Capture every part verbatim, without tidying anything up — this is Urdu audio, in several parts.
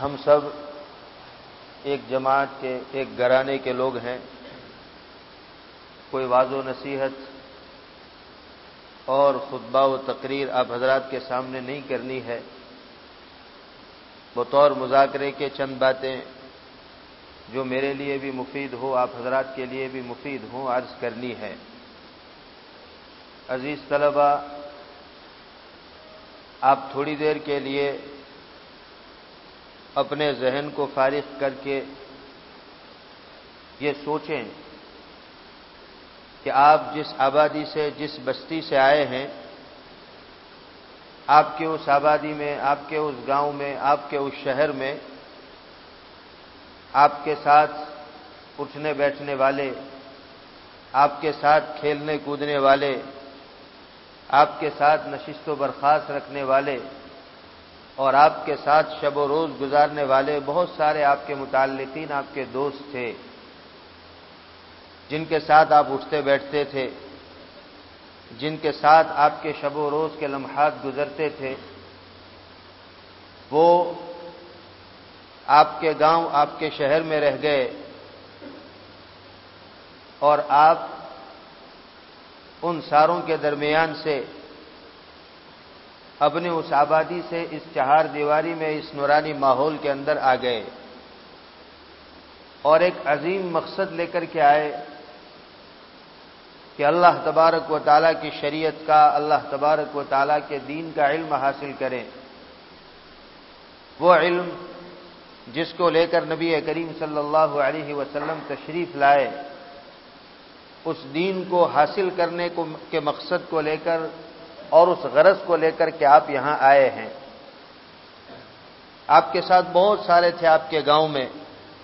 ہم سب ایک جماعت کے، ایک گھرانے کے لوگ ہیں. کوئی واعظ و نصیحت اور خطبہ و تقریر آپ حضرات کے سامنے نہیں کرنی ہے. بطور مذاکرے کے چند باتیں جو میرے لیے بھی مفید ہو، آپ حضرات کے لیے بھی مفید ہوں، عرض کرنی ہے. عزیز طلبہ، آپ تھوڑی دیر کے لیے اپنے ذہن کو فارغ کر کے یہ سوچیں کہ آپ جس آبادی سے، جس بستی سے آئے ہیں، آپ کے اس آبادی میں، آپ کے اس گاؤں میں، آپ کے اس شہر میں آپ کے ساتھ اٹھنے بیٹھنے والے، آپ کے ساتھ کھیلنے کودنے والے، آپ کے ساتھ نشست و برخاست رکھنے والے اور آپ کے ساتھ شب و روز گزارنے والے بہت سارے آپ کے متعلقین، آپ کے دوست تھے، جن کے ساتھ آپ اٹھتے بیٹھتے تھے، جن کے ساتھ آپ کے شب و روز کے لمحات گزرتے تھے. وہ آپ کے گاؤں، آپ کے شہر میں رہ گئے اور آپ ان ساروں کے درمیان سے اپنے اس آبادی سے اس چہار دیواری میں، اس نورانی ماحول کے اندر آ گئے اور ایک عظیم مقصد لے کر کے آئے کہ اللہ تبارک و تعالیٰ کی شریعت کا، اللہ تبارک و تعالیٰ کے دین کا علم حاصل کریں. وہ علم جس کو لے کر نبی کریم صلی اللہ علیہ وسلم تشریف لائے، اس دین کو حاصل کرنے کو کے مقصد کو لے کر اور اس غرض کو لے کر کے آپ یہاں آئے ہیں. آپ کے ساتھ بہت سارے تھے آپ کے گاؤں میں،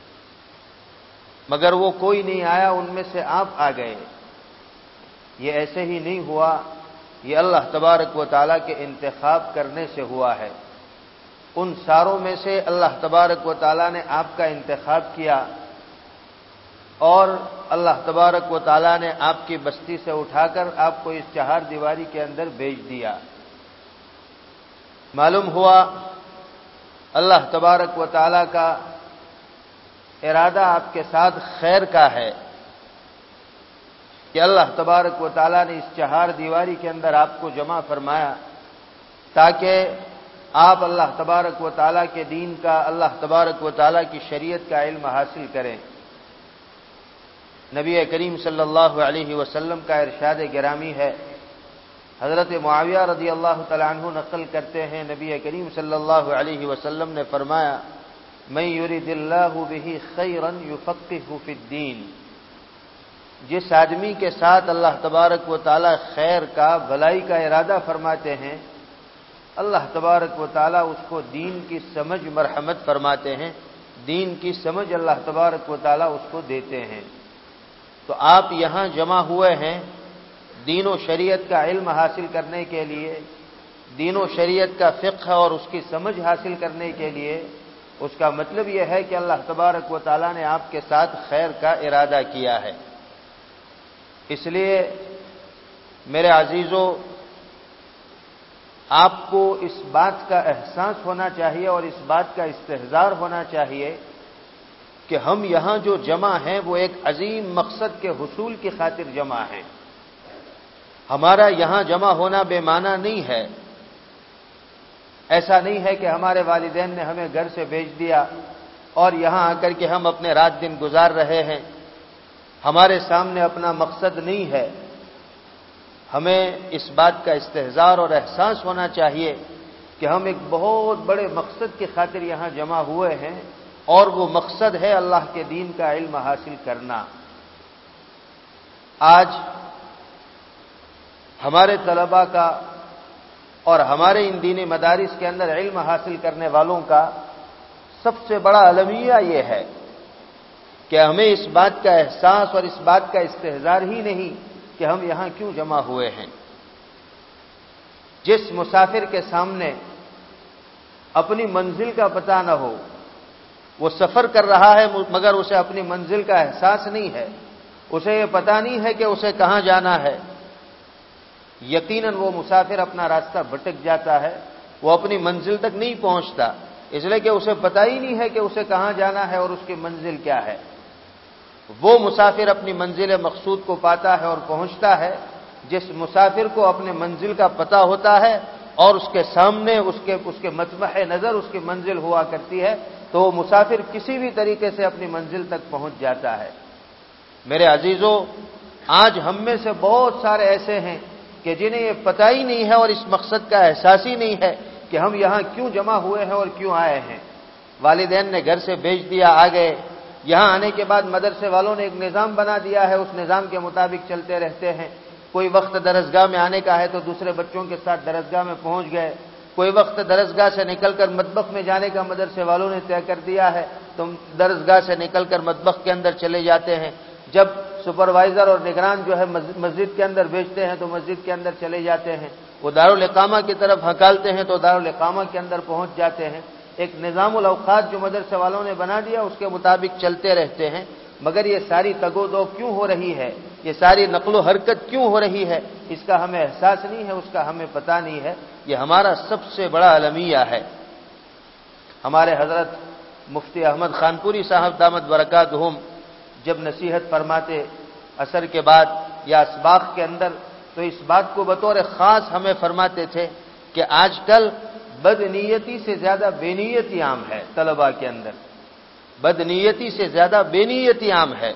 مگر وہ کوئی نہیں آیا، ان میں سے آپ آ گئے. یہ ایسے ہی نہیں ہوا، یہ اللہ تبارک و تعالیٰ کے انتخاب کرنے سے ہوا ہے. ان ساروں میں سے اللہ تبارک و تعالیٰ نے آپ کا انتخاب کیا اور اللہ تبارک و تعالیٰ نے آپ کی بستی سے اٹھا کر آپ کو اس چہار دیواری کے اندر بھیج دیا. معلوم ہوا اللہ تبارک و تعالیٰ کا ارادہ آپ کے ساتھ خیر کا ہے کہ اللہ تبارک و تعالیٰ نے اس چہار دیواری کے اندر آپ کو جمع فرمایا تاکہ آپ اللہ تبارک و تعالیٰ کے دین کا، اللہ تبارک و تعالیٰ کی شریعت کا علم حاصل کریں. نبی کریم صلی اللہ علیہ وسلم کا ارشاد گرامی ہے، حضرت معاویہ رضی اللہ تعالیٰ عنہ نقل کرتے ہیں، نبی کریم صلی اللہ علیہ وسلم نے فرمایا، من یرد اللہ بہ خیرا یفقہہ فی الدین. جس آدمی کے ساتھ اللہ تبارک و تعالیٰ خیر کا، بھلائی کا ارادہ فرماتے ہیں، اللہ تبارک و تعالیٰ اس کو دین کی سمجھ مرحمت فرماتے ہیں، دین کی سمجھ اللہ تبارک و تعالیٰ اس کو دیتے ہیں. تو آپ یہاں جمع ہوئے ہیں دین و شریعت کا علم حاصل کرنے کے لیے، دین و شریعت کا فقہ اور اس کی سمجھ حاصل کرنے کے لیے. اس کا مطلب یہ ہے کہ اللہ تبارک و تعالیٰ نے آپ کے ساتھ خیر کا ارادہ کیا ہے. اس لیے میرے عزیزوں، آپ کو اس بات کا احساس ہونا چاہیے اور اس بات کا استحضار ہونا چاہیے کہ ہم یہاں جو جمع ہیں وہ ایک عظیم مقصد کے حصول کی خاطر جمع ہیں. ہمارا یہاں جمع ہونا بے معنی نہیں ہے. ایسا نہیں ہے کہ ہمارے والدین نے ہمیں گھر سے بھیج دیا اور یہاں آ کر کے ہم اپنے رات دن گزار رہے ہیں. ہمارے سامنے اپنا مقصد نہیں ہے. ہمیں اس بات کا استحضار اور احساس ہونا چاہیے کہ ہم ایک بہت بڑے مقصد کی خاطر یہاں جمع ہوئے ہیں اور وہ مقصد ہے اللہ کے دین کا علم حاصل کرنا. آج ہمارے طلباء کا اور ہمارے ان دینی مدارس کے اندر علم حاصل کرنے والوں کا سب سے بڑا المیہ یہ ہے کہ ہمیں اس بات کا احساس اور اس بات کا استحضار ہی نہیں کہ ہم یہاں کیوں جمع ہوئے ہیں. جس مسافر کے سامنے اپنی منزل کا پتہ نہ ہو، وہ سفر کر رہا ہے مگر اسے اپنی منزل کا احساس نہیں ہے، اسے یہ پتہ نہیں ہے کہ اسے کہاں جانا ہے، یقیناً وہ مسافر اپنا راستہ بھٹک جاتا ہے، وہ اپنی منزل تک نہیں پہنچتا. اس لیے کہ اسے پتہ ہی نہیں ہے کہ اسے کہاں جانا ہے اور اس کی منزل کیا ہے۔ وہ مسافر اپنی منزل مقصود کو پاتا ہے اور پہنچتا ہے جس مسافر کو اپنے منزل کا پتہ ہوتا ہے اور اس کے سامنے اس کے اس کے مطمح نظر اس کی منزل ہوا کرتی ہے، تو وہ مسافر کسی بھی طریقے سے اپنی منزل تک پہنچ جاتا ہے۔ میرے عزیزو، آج ہم میں سے بہت سارے ایسے ہیں کہ جنہیں یہ پتہ ہی نہیں ہے اور اس مقصد کا احساس ہی نہیں ہے کہ ہم یہاں کیوں جمع ہوئے ہیں اور کیوں آئے ہیں۔ والدین نے گھر سے بھیج دیا، آ گئے، یہاں آنے کے بعد مدرسے والوں نے ایک نظام بنا دیا ہے، اس نظام کے مطابق چلتے رہتے ہیں۔ کوئی وقت درسگاہ میں آنے کا ہے تو دوسرے بچوں کے ساتھ درسگاہ میں پہنچ گئے، کوئی وقت درسگاہ سے نکل کر مطبخ میں جانے کا مدرسے والوں نے طے کر دیا ہے، تو درسگاہ سے نکل کر مطبخ کے اندر چلے جاتے ہیں۔ جب سپروائزر اور نگران جو ہے مسجد کے اندر بھیجتے ہیں تو مسجد کے اندر چلے جاتے ہیں، وہ دارالاقامہ کی طرف ہکالتے ہیں تو دارالاقامہ کے اندر پہنچ جاتے ہیں۔ ایک نظام الاوقات جو مدرسے والوں نے بنا دیا اس کے مطابق چلتے رہتے ہیں، مگر یہ ساری تگ و دو کیوں ہو رہی ہے، یہ ساری نقل و حرکت کیوں ہو رہی ہے، اس کا ہمیں احساس نہیں ہے، اس کا ہمیں پتہ نہیں ہے۔ یہ ہمارا سب سے بڑا المیہ ہے۔ ہمارے حضرت مفتی احمد خانپوری صاحب دامت برکاتہم جب نصیحت فرماتے عصر کے بعد یا اسباق کے اندر، تو اس بات کو بطور خاص ہمیں فرماتے تھے کہ آج کل بدنیتی سے زیادہ بے نیتی عام ہے طلباء کے اندر، بدنیتی سے زیادہ بے نیتی عام ہے۔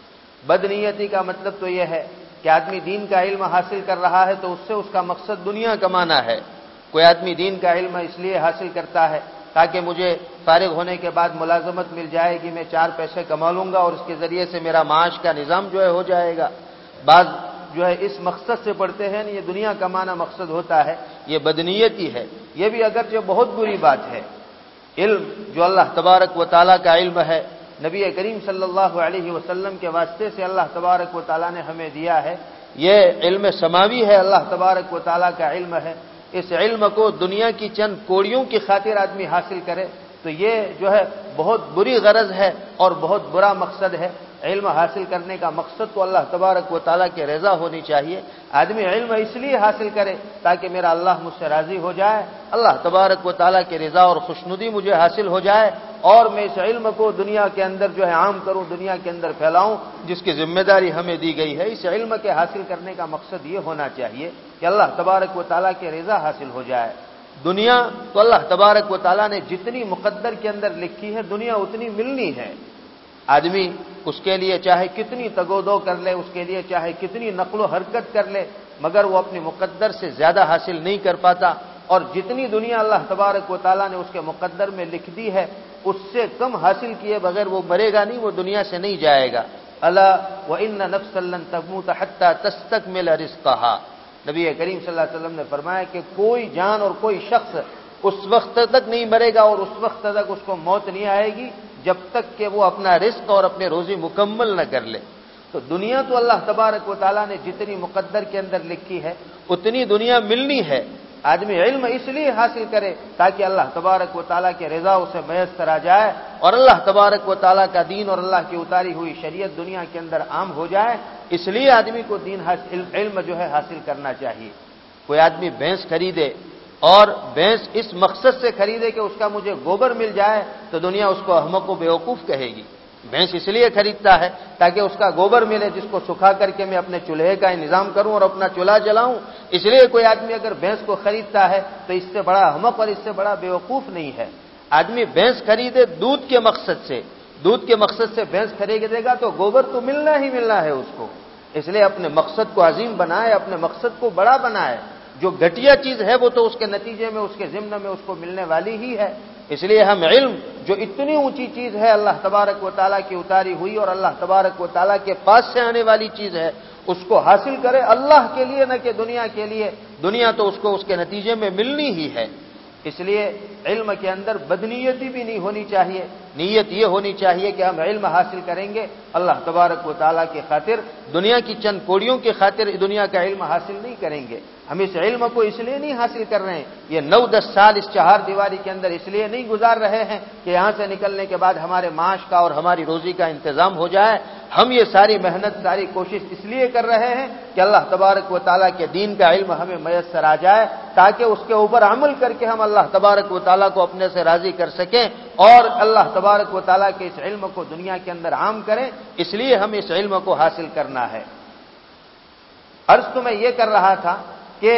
بدنیتی کا مطلب تو یہ ہے کہ آدمی دین کا علم حاصل کر رہا ہے تو اس سے اس کا مقصد دنیا کمانا ہے۔ کوئی آدمی دین کا علم اس لیے حاصل کرتا ہے تاکہ مجھے فارغ ہونے کے بعد ملازمت مل جائے گی، میں چار پیسے کما لوں گا اور اس کے ذریعے سے میرا معاش کا نظام جو ہے ہو جائے گا۔ بعض جو ہے اس مقصد سے پڑھتے ہیں، یہ دنیا کمانا مقصد ہوتا ہے، یہ بدنیتی ہے۔ یہ بھی اگرچہ بہت بری بات ہے۔ علم جو اللہ تبارک و تعالیٰ کا علم ہے، نبی کریم صلی اللہ علیہ وسلم کے واسطے سے اللہ تبارک و تعالیٰ نے ہمیں دیا ہے، یہ علم سماوی ہے، اللہ تبارک و تعالیٰ کا علم ہے۔ اس علم کو دنیا کی چند کوڑیوں کی خاطر آدمی حاصل کرے تو یہ جو ہے بہت بری غرض ہے اور بہت برا مقصد ہے۔ علم حاصل کرنے کا مقصد تو اللہ تبارک و تعالیٰ کی رضا ہونی چاہیے۔ آدمی علم اس لیے حاصل کرے تاکہ میرا اللہ مجھ سے راضی ہو جائے، اللہ تبارک و تعالیٰ کی رضا اور خوشنودی مجھے حاصل ہو جائے، اور میں اس علم کو دنیا کے اندر جو ہے عام کروں، دنیا کے اندر پھیلاؤں، جس کی ذمہ داری ہمیں دی گئی ہے۔ اس علم کے حاصل کرنے کا مقصد یہ ہونا چاہیے کہ اللہ تبارک و تعالیٰ کی رضا حاصل ہو جائے۔ دنیا تو اللہ تبارک و تعالیٰ نے جتنی مقدر کے اندر لکھی ہے، دنیا اتنی ملنی ہے۔ آدمی اس کے لیے چاہے کتنی تگودو کر لے، اس کے لیے چاہے کتنی نقل و حرکت کر لے، مگر وہ اپنی مقدر سے زیادہ حاصل نہیں کر پاتا، اور جتنی دنیا اللہ تبارک و تعالیٰ نے اس کے مقدر میں لکھ دی ہے اس سے کم حاصل کیے بغیر وہ مرے گا نہیں، وہ دنیا سے نہیں جائے گا۔ الا وان نفسا لن تموت حتى تستكمل رزقها، نبی کریم صلی اللہ علیہ وسلم نے فرمایا کہ کوئی جان اور کوئی شخص اس وقت تک نہیں مرے گا اور اس وقت تک اس کو موت نہیں آئے گی جب تک کہ وہ اپنا رزق اور اپنے روزی مکمل نہ کر لے۔ تو دنیا تو اللہ تبارک و تعالیٰ نے جتنی مقدر کے اندر لکھی ہے اتنی دنیا ملنی ہے۔ آدمی علم اس لیے حاصل کرے تاکہ اللہ تبارک و تعالیٰ کے رضا اسے میسر آ جائے اور اللہ تبارک و تعالیٰ کا دین اور اللہ کی اتاری ہوئی شریعت دنیا کے اندر عام ہو جائے، اس لیے آدمی کو دین علم جو ہے حاصل کرنا چاہیے۔ کوئی آدمی بھینس خریدے اور بھینس اس مقصد سے خریدے کہ اس کا مجھے گوبر مل جائے تو دنیا اس کو احمق و بیوقوف کہے گی۔ بھینس اس لیے خریدتا ہے تاکہ اس کا گوبر ملے جس کو سکھا کر کے میں اپنے چولہے کا انتظام کروں اور اپنا چولہا جلاؤں، اس لیے کوئی آدمی اگر بھینس کو خریدتا ہے تو اس سے بڑا احمق اور اس سے بڑا بیوقوف نہیں ہے۔ آدمی بھینس خریدے دودھ کے مقصد سے، دودھ کے مقصد سے بھینس خریدے گا تو گوبر تو ملنا ہی ملنا ہے اس کو، اس لیے اپنے مقصد کو عظیم بنائے، اپنے مقصد کو بڑا بنائے۔ جو گھٹیا چیز ہے وہ تو اس کے نتیجے میں اس کے ضمن میں اس کو ملنے والی ہی ہے۔ اس لیے ہم علم جو اتنی اونچی چیز ہے، اللہ تبارک و تعالیٰ کی اتاری ہوئی اور اللہ تبارک و تعالیٰ کے پاس سے آنے والی چیز ہے، اس کو حاصل کرے اللہ کے لیے، نہ کہ دنیا کے لیے۔ دنیا تو اس کو اس کے نتیجے میں ملنی ہی ہے۔ اس لیے علم کے اندر بدنیتی بھی نہیں ہونی چاہیے، نیت یہ ہونی چاہیے کہ ہم علم حاصل کریں گے اللہ تبارک و تعالیٰ کی خاطر، دنیا کی چند کوڑیوں کی خاطر دنیا کا علم حاصل نہیں کریں گے۔ ہم اس علم کو اس لیے نہیں حاصل کر رہے ہیں، یہ نو دس سال اس چہار دیواری کے اندر اس لیے نہیں گزار رہے ہیں کہ یہاں سے نکلنے کے بعد ہمارے معاش کا اور ہماری روزی کا انتظام ہو جائے۔ ہم یہ ساری محنت ساری کوشش اس لیے کر رہے ہیں کہ اللہ تبارک و تعالیٰ کے دین کا علم ہمیں میسر آ جائے تاکہ اس کے اوپر عمل کر کے ہم اللہ تبارک و تعالیٰ کو اپنے سے راضی کر سکیں اور اللہ تبارک و تعالیٰ کے اس علم کو دنیا کے اندر عام کریں. اس لیے ہم اس علم کو حاصل کرنا ہے. عرض تو میں یہ کر رہا تھا کہ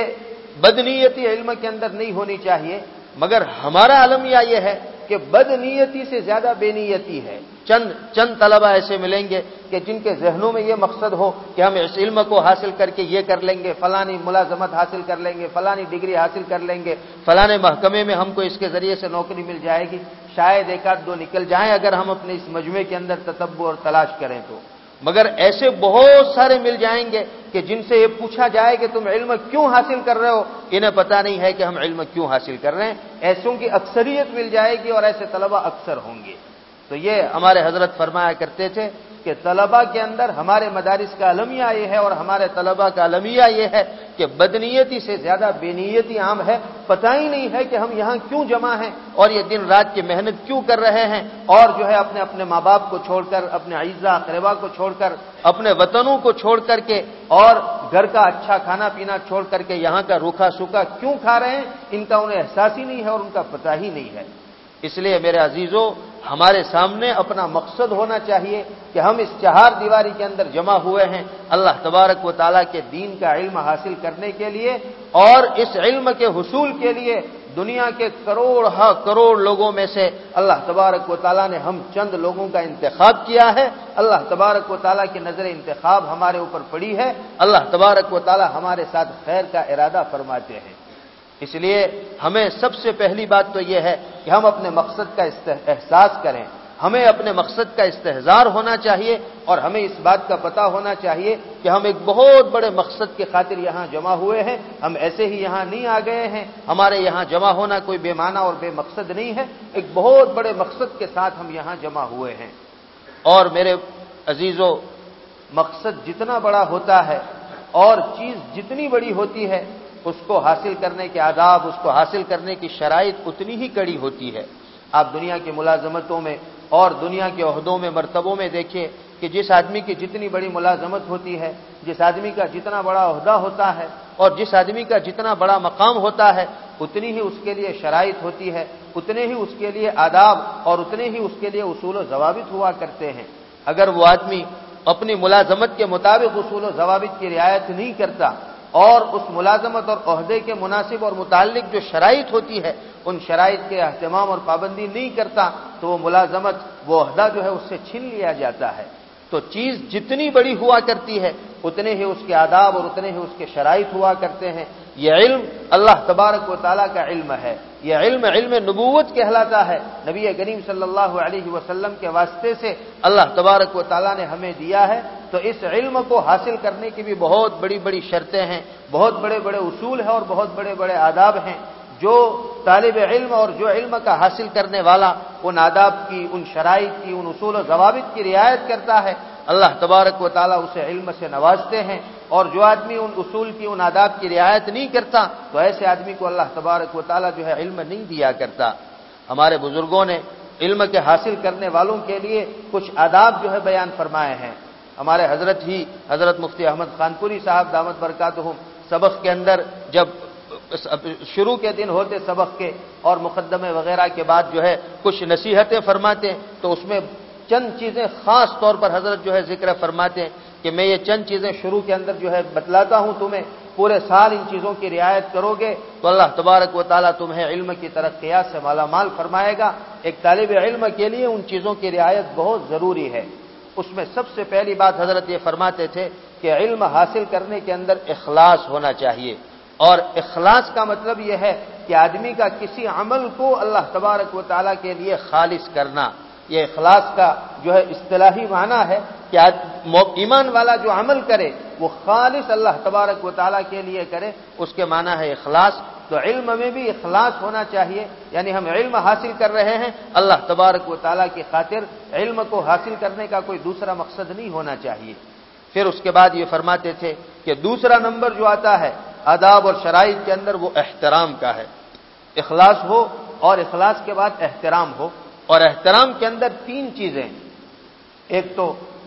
بدنیتی علم کے اندر نہیں ہونی چاہیے، مگر ہمارا المیہ یہ ہے کہ بدنیتی سے زیادہ بے نیتی ہے. چند چند طلبہ ایسے ملیں گے کہ جن کے ذہنوں میں یہ مقصد ہو کہ ہم اس علم کو حاصل کر کے یہ کر لیں گے، فلانی ملازمت حاصل کر لیں گے، فلانی ڈگری حاصل کر لیں گے، فلانے محکمے میں ہم کو اس کے ذریعے سے نوکری مل جائے گی. شاید ایک آدھ دو نکل جائیں اگر ہم اپنے اس مجموعے کے اندر تتبع اور تلاش کریں تو، مگر ایسے بہت سارے مل جائیں گے کہ جن سے یہ پوچھا جائے کہ تم علم کیوں حاصل کر رہے ہو، انہیں پتہ نہیں ہے کہ ہم علم کیوں حاصل کر رہے ہیں. ایسوں کی اکثریت مل جائے گی اور ایسے طلبہ اکثر ہوں گے. تو یہ ہمارے حضرت فرمایا کرتے تھے کہ طلبہ کے اندر ہمارے مدارس کا المیہ یہ ہے اور ہمارے طلبہ کا المیہ یہ ہے کہ بدنیتی سے زیادہ بے نیتی عام ہے. پتہ ہی نہیں ہے کہ ہم یہاں کیوں جمع ہیں اور یہ دن رات کی محنت کیوں کر رہے ہیں، اور جو ہے اپنے اپنے ماں باپ کو چھوڑ کر، اپنے اعزاء اقربا کو چھوڑ کر، اپنے وطنوں کو چھوڑ کر کے اور گھر کا اچھا کھانا پینا چھوڑ کر کے یہاں کا روکھا سوکھا کیوں کھا رہے ہیں. ان کا انہیں احساس ہی نہیں ہے اور ان کا پتہ ہی نہیں ہے. اس لیے میرے عزیزوں، ہمارے سامنے اپنا مقصد ہونا چاہیے کہ ہم اس چہار دیواری کے اندر جمع ہوئے ہیں اللہ تبارک و تعالیٰ کے دین کا علم حاصل کرنے کے لیے، اور اس علم کے حصول کے لیے دنیا کے کروڑ ہاں کروڑ لوگوں میں سے اللہ تبارک و تعالیٰ نے ہم چند لوگوں کا انتخاب کیا ہے. اللہ تبارک و تعالیٰ کی نظر انتخاب ہمارے اوپر پڑی ہے. اللہ تبارک و تعالیٰ ہمارے ساتھ خیر کا ارادہ فرماتے ہیں. اس لیے ہمیں سب سے پہلی بات تو یہ ہے کہ ہم اپنے مقصد کا احساس کریں. ہمیں اپنے مقصد کا استحضار ہونا چاہیے اور ہمیں اس بات کا پتہ ہونا چاہیے کہ ہم ایک بہت بڑے مقصد کی خاطر یہاں جمع ہوئے ہیں. ہم ایسے ہی یہاں نہیں آ گئے ہیں. ہمارے یہاں جمع ہونا کوئی بے معنی اور بے مقصد نہیں ہے. ایک بہت بڑے مقصد کے ساتھ ہم یہاں جمع ہوئے ہیں. اور میرے عزیزو، مقصد جتنا بڑا ہوتا ہے اور چیز جتنی بڑی ہوتی ہے، اس کو حاصل کرنے کے آداب، اس کو حاصل کرنے کی شرائط اتنی ہی کڑی ہوتی ہے. آپ دنیا کی ملازمتوں میں اور دنیا کے عہدوں میں مرتبوں میں دیکھیے کہ جس آدمی کی جتنی بڑی ملازمت ہوتی ہے، جس آدمی کا جتنا بڑا عہدہ ہوتا ہے اور جس آدمی کا جتنا بڑا مقام ہوتا ہے، اتنی ہی اس کے لیے شرائط ہوتی ہے، اتنے ہی اس کے لیے آداب اور اتنے ہی اس کے لیے اصول و ضوابط ہوا کرتے ہیں. اگر وہ آدمی اپنی ملازمت کے مطابق اصول و ضوابط کی رعایت نہیں کرتا اور اس ملازمت اور عہدے کے مناسب اور متعلق جو شرائط ہوتی ہے ان شرائط کے اہتمام اور پابندی نہیں کرتا تو وہ ملازمت، وہ عہدہ جو ہے اس سے چھین لیا جاتا ہے. تو چیز جتنی بڑی ہوا کرتی ہے اتنے ہی اس کے آداب اور اتنے ہی اس کے شرائط ہوا کرتے ہیں. یہ علم اللہ تبارک و تعالیٰ کا علم ہے. یہ علم علم نبوت کہلاتا ہے. نبی کریم صلی اللہ علیہ وسلم کے واسطے سے اللہ تبارک و تعالیٰ نے ہمیں دیا ہے. تو اس علم کو حاصل کرنے کی بھی بہت بڑی بڑی شرطیں ہیں، بہت بڑے بڑے اصول ہیں اور بہت بڑے بڑے آداب ہیں. جو طالب علم اور جو علم کا حاصل کرنے والا ان آداب کی، ان شرائط کی، ان اصول و ضوابط کی رعایت کرتا ہے، اللہ تبارک و تعالیٰ اسے علم سے نوازتے ہیں. اور جو آدمی ان اصول کی، ان آداب کی رعایت نہیں کرتا تو ایسے آدمی کو اللہ تبارک و تعالیٰ جو ہے علم نہیں دیا کرتا. ہمارے بزرگوں نے علم کے حاصل کرنے والوں کے لیے کچھ آداب جو ہے بیان فرمائے ہیں. ہمارے حضرت ہی حضرت مفتی احمد خان پوری صاحب دامت برکاتہم سبق کے اندر جب شروع کے دن ہوتے سبق کے اور مقدمے وغیرہ کے بعد جو ہے کچھ نصیحتیں فرماتے تو اس میں چند چیزیں خاص طور پر حضرت جو ہے ذکر فرماتے ہیں کہ میں یہ چند چیزیں شروع کے اندر جو ہے بتلاتا ہوں تمہیں، پورے سال ان چیزوں کی رعایت کرو گے تو اللہ تبارک و تعالیٰ تمہیں علم کی ترقیات سے مالا مال فرمائے گا. ایک طالب علم کے لیے ان چیزوں کی رعایت بہت ضروری ہے. اس میں سب سے پہلی بات حضرت یہ فرماتے تھے کہ علم حاصل کرنے کے اندر اخلاص ہونا چاہیے. اور اخلاص کا مطلب یہ ہے کہ آدمی کا کسی عمل کو اللہ تبارک و تعالیٰ کے لیے خالص کرنا. یہ اخلاص کا جو ہے اصطلاحی معنی ہے کہ ایمان والا جو عمل کرے وہ خالص اللہ تبارک و تعالیٰ کے لیے کرے، اس کے معنی ہے اخلاص. تو علم میں بھی اخلاص ہونا چاہیے، یعنی ہم علم حاصل کر رہے ہیں اللہ تبارک و تعالیٰ کی خاطر. علم کو حاصل کرنے کا کوئی دوسرا مقصد نہیں ہونا چاہیے. پھر اس کے بعد یہ فرماتے تھے کہ دوسرا نمبر جو آتا ہے آداب اور شرائط کے اندر وہ احترام کا ہے. اخلاص ہو اور اخلاص کے بعد احترام ہو. اور احترام کے اندر تین چیزیں، ایک تو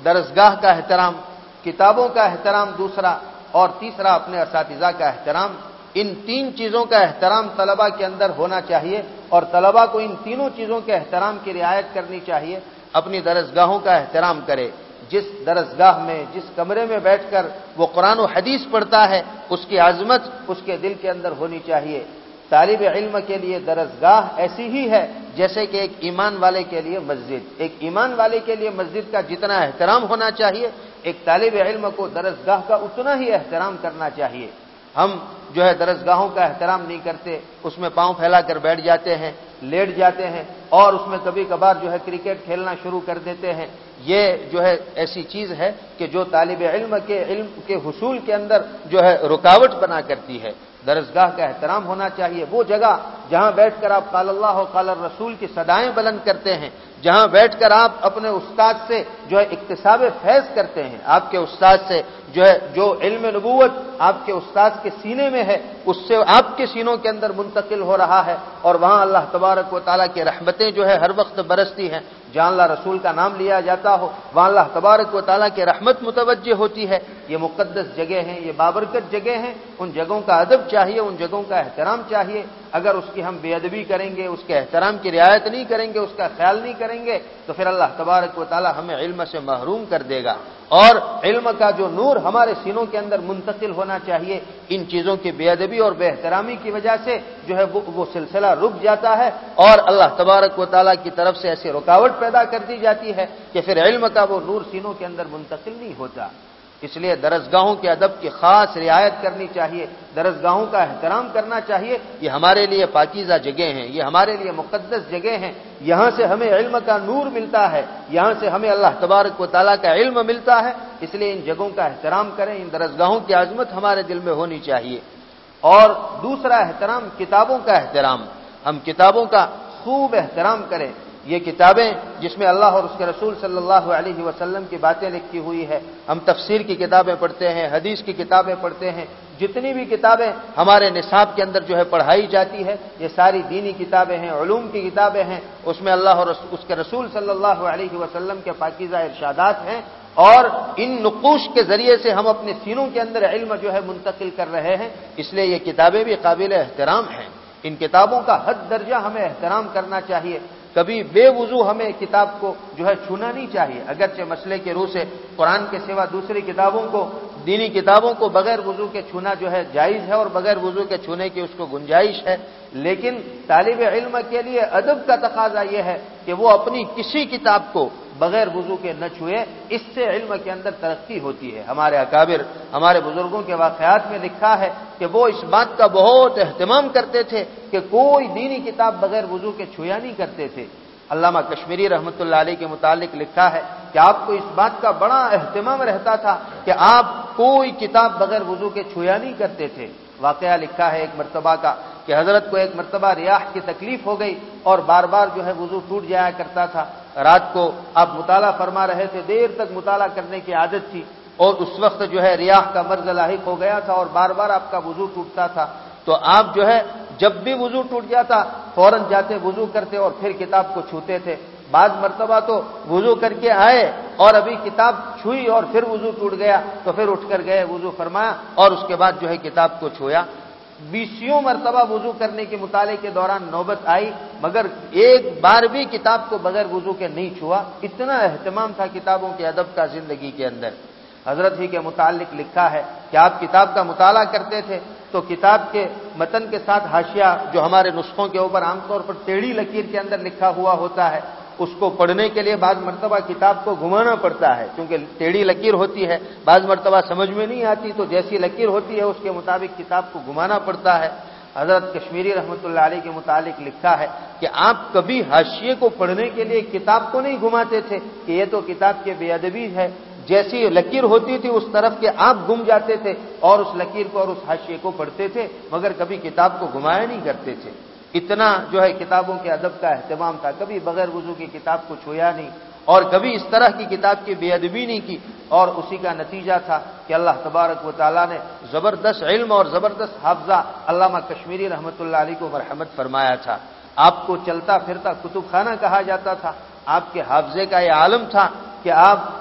درسگاہ کا احترام، کتابوں کا احترام دوسرا، اور تیسرا اپنے اساتذہ کا احترام۔ ان تین چیزوں کا احترام طلباء کے اندر ہونا چاہیے، اور طلباء کو ان تینوں چیزوں کے احترام کی رعایت کرنی چاہیے۔ اپنی درسگاہوں کا احترام کرے، جس درسگاہ میں، جس کمرے میں بیٹھ کر وہ قرآن و حدیث پڑھتا ہے، اس کی عظمت اس کے دل کے اندر ہونی چاہیے۔ طالب علم کے لیے درسگاہ ایسی ہی ہے جیسے کہ ایک ایمان والے کے لیے مسجد۔ ایک ایمان والے کے لیے مسجد کا جتنا احترام ہونا چاہیے، ایک طالب علم کو درسگاہ کا اتنا ہی احترام کرنا چاہیے۔ ہم جو ہے درسگاہوں کا احترام نہیں کرتے، اس میں پاؤں پھیلا کر بیٹھ جاتے ہیں، لیٹ جاتے ہیں، اور اس میں کبھی کبھار جو ہے کرکٹ کھیلنا شروع کر دیتے ہیں۔ یہ جو ہے ایسی چیز ہے کہ جو طالب علم کے علم کے حصول کے اندر جو ہے رکاوٹ بنا کرتی ہے۔ درسگاہ کا احترام ہونا چاہیے، وہ جگہ جہاں بیٹھ کر آپ قال اللہ و قال الرسول کی صدائیں بلند کرتے ہیں، جہاں بیٹھ کر آپ اپنے استاد سے جو ہے اکتساب فیض کرتے ہیں، آپ کے استاد سے جو ہے جو علم نبوت آپ کے استاد کے سینے میں ہے، اس سے آپ کے سینوں کے اندر منتقل ہو رہا ہے، اور وہاں اللہ تبارک و تعالیٰ کی رحمتیں جو ہے ہر وقت برستی ہیں۔ جہاں اللہ رسول کا نام لیا جاتا ہو، وہاں اللہ تبارک و تعالیٰ کی رحمت متوجہ ہوتی ہے۔ یہ مقدس جگہ ہیں، یہ بابرکت جگہ ہیں، ان جگہوں کا ادب چاہیے، ان جگہوں کا احترام چاہیے۔ اگر اس کی ہم بے ادبی کریں گے، اس کے احترام کی رعایت نہیں کریں گے، اس کا خیال نہیں کریں گے، تو پھر اللہ تبارک و تعالیٰ ہمیں علم سے محروم کر دے گا، اور علم کا جو نور ہمارے سینوں کے اندر منتقل ہونا چاہیے، ان چیزوں کی بے ادبی اور بے احترامی کی وجہ سے جو ہے وہ, وہ سلسلہ رک جاتا ہے، اور اللہ تبارک و تعالیٰ کی طرف سے ایسی رکاوٹ پیدا کر دی جاتی ہے کہ پھر علم کا وہ نور سینوں کے اندر منتقل نہیں ہوتا۔ اس لیے درسگاہوں کے ادب کی خاص رعایت کرنی چاہیے، درسگاہوں کا احترام کرنا چاہیے۔ یہ ہمارے لیے پاکیزہ جگہ ہیں، یہ ہمارے لیے مقدس جگہ ہیں، یہاں سے ہمیں علم کا نور ملتا ہے، یہاں سے ہمیں اللہ تبارک و تعالیٰ کا علم ملتا ہے۔ اس لیے ان جگہوں کا احترام کریں، ان درسگاہوں کی عظمت ہمارے دل میں ہونی چاہیے۔ اور دوسرا احترام کتابوں کا احترام، ہم کتابوں کا خوب احترام کریں۔ یہ کتابیں جس میں اللہ اور اس کے رسول صلی اللہ علیہ وسلم کی باتیں لکھی ہوئی ہے، ہم تفسیر کی کتابیں پڑھتے ہیں، حدیث کی کتابیں پڑھتے ہیں، جتنی بھی کتابیں ہمارے نصاب کے اندر جو ہے پڑھائی جاتی ہے، یہ ساری دینی کتابیں ہیں، علوم کی کتابیں ہیں، اس میں اللہ اور اس کے رسول صلی اللہ علیہ وسلم کے پاکیزہ ارشادات ہیں، اور ان نقوش کے ذریعے سے ہم اپنے سینوں کے اندر علم جو ہے منتقل کر رہے ہیں، اس لیے یہ کتابیں بھی قابل احترام ہیں۔ ان کتابوں کا حد درجہ ہمیں احترام کرنا چاہیے۔ کبھی بے وضو ہمیں کتاب کو جو ہے چھونا نہیں چاہیے، اگرچہ مسئلے کے روح سے قرآن کے سوا دوسری کتابوں کو، دینی کتابوں کو بغیر وضو کے چھونا جو ہے جائز ہے، اور بغیر وضو کے چھونے کی اس کو گنجائش ہے، لیکن طالب علم کے لیے ادب کا تقاضا یہ ہے کہ وہ اپنی کسی کتاب کو بغیر وضو کے نہ چھوئے، اس سے علم کے اندر ترقی ہوتی ہے۔ ہمارے اکابر، ہمارے بزرگوں کے واقعات میں لکھا ہے کہ وہ اس بات کا بہت اہتمام کرتے تھے کہ کوئی دینی کتاب بغیر وضو کے چھویا نہیں کرتے تھے۔ علامہ کشمیری رحمۃ اللہ علیہ کے متعلق لکھا ہے کہ آپ کو اس بات کا بڑا اہتمام رہتا تھا کہ آپ کوئی کتاب بغیر وضو کے چھویا نہیں کرتے تھے۔ واقعہ لکھا ہے ایک مرتبہ کا کہ حضرت کو ایک مرتبہ ریاح کی تکلیف ہو گئی، اور بار بار جو ہے وضو ٹوٹ جایا کرتا تھا۔ رات کو آپ مطالعہ فرما رہے تھے، دیر تک مطالعہ کرنے کی عادت تھی، اور اس وقت جو ہے ریاح کا مرض لاحق ہو گیا تھا، اور بار بار آپ کا وضو ٹوٹتا تھا، تو آپ جو ہے جب بھی وضو ٹوٹ جاتا فوراً جاتے وضو کرتے اور پھر کتاب کو چھوتے تھے۔ بعض مرتبہ تو وضو کر کے آئے اور ابھی کتاب چھوئی اور پھر وضو ٹوٹ گیا، تو پھر اٹھ کر گئے، وضو فرمایا، اور اس کے بعد جو ہے کتاب کو چھویا۔ بیسیوں مرتبہ وضو کرنے کے مطالعے کے دوران نوبت آئی، مگر ایک بار بھی کتاب کو بغیر وضو کے نہیں چھوا۔ اتنا اہتمام تھا کتابوں کے ادب کا زندگی کے اندر۔ حضرت ہی کے متعلق لکھا ہے کہ آپ کتاب کا مطالعہ کرتے تھے تو کتاب کے متن کے ساتھ حاشیہ جو ہمارے نسخوں کے اوپر عام طور پر ٹیڑھی لکیر کے اندر لکھا ہوا ہوتا ہے، اس کو پڑھنے کے لیے بعض مرتبہ کتاب کو گھمانا پڑتا ہے، کیونکہ ٹیڑھی لکیر ہوتی ہے، بعض مرتبہ سمجھ میں نہیں آتی، تو جیسی لکیر ہوتی ہے اس کے مطابق کتاب کو گھمانا پڑتا ہے۔ حضرت کشمیری رحمۃ اللہ علیہ کے متعلق لکھا ہے کہ آپ کبھی حاشیے کو پڑھنے کے لیے کتاب کو نہیں گھماتے تھے کہ یہ تو کتاب کے بے ادبی ہے، جیسی لکیر ہوتی تھی اس طرف کے آپ گم جاتے تھے اور اس لکیر کو اور اس حاشیے کو پڑھتے تھے، مگر کبھی کتاب کو گھمایا نہیں کرتے تھے۔ اتنا جو ہے کتابوں کے ادب کا اہتمام تھا، کبھی بغیر وضو کی کتاب کو چھویا نہیں، اور کبھی اس طرح کی کتاب کی بے ادبی نہیں کی، اور اسی کا نتیجہ تھا کہ اللہ تبارک و تعالیٰ نے زبردست علم اور زبردست حافظہ علامہ کشمیری رحمۃ اللہ علیہ کو مرحمت فرمایا تھا۔ آپ کو چلتا پھرتا کتب خانہ کہا جاتا تھا، آپ کے حافظے کا یہ عالم تھا کہ آپ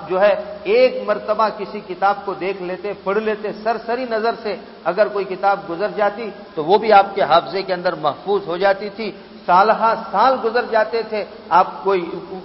جو ہے ایک مرتبہ کسی کتاب کو دیکھ لیتے، پڑھ لیتے، سرسری نظر سے اگر کوئی کتاب گزر جاتی تو وہ بھی آپ کے حافظے کے اندر محفوظ ہو جاتی تھی، سالہ سال گزر جاتے تھے، آپ کوئی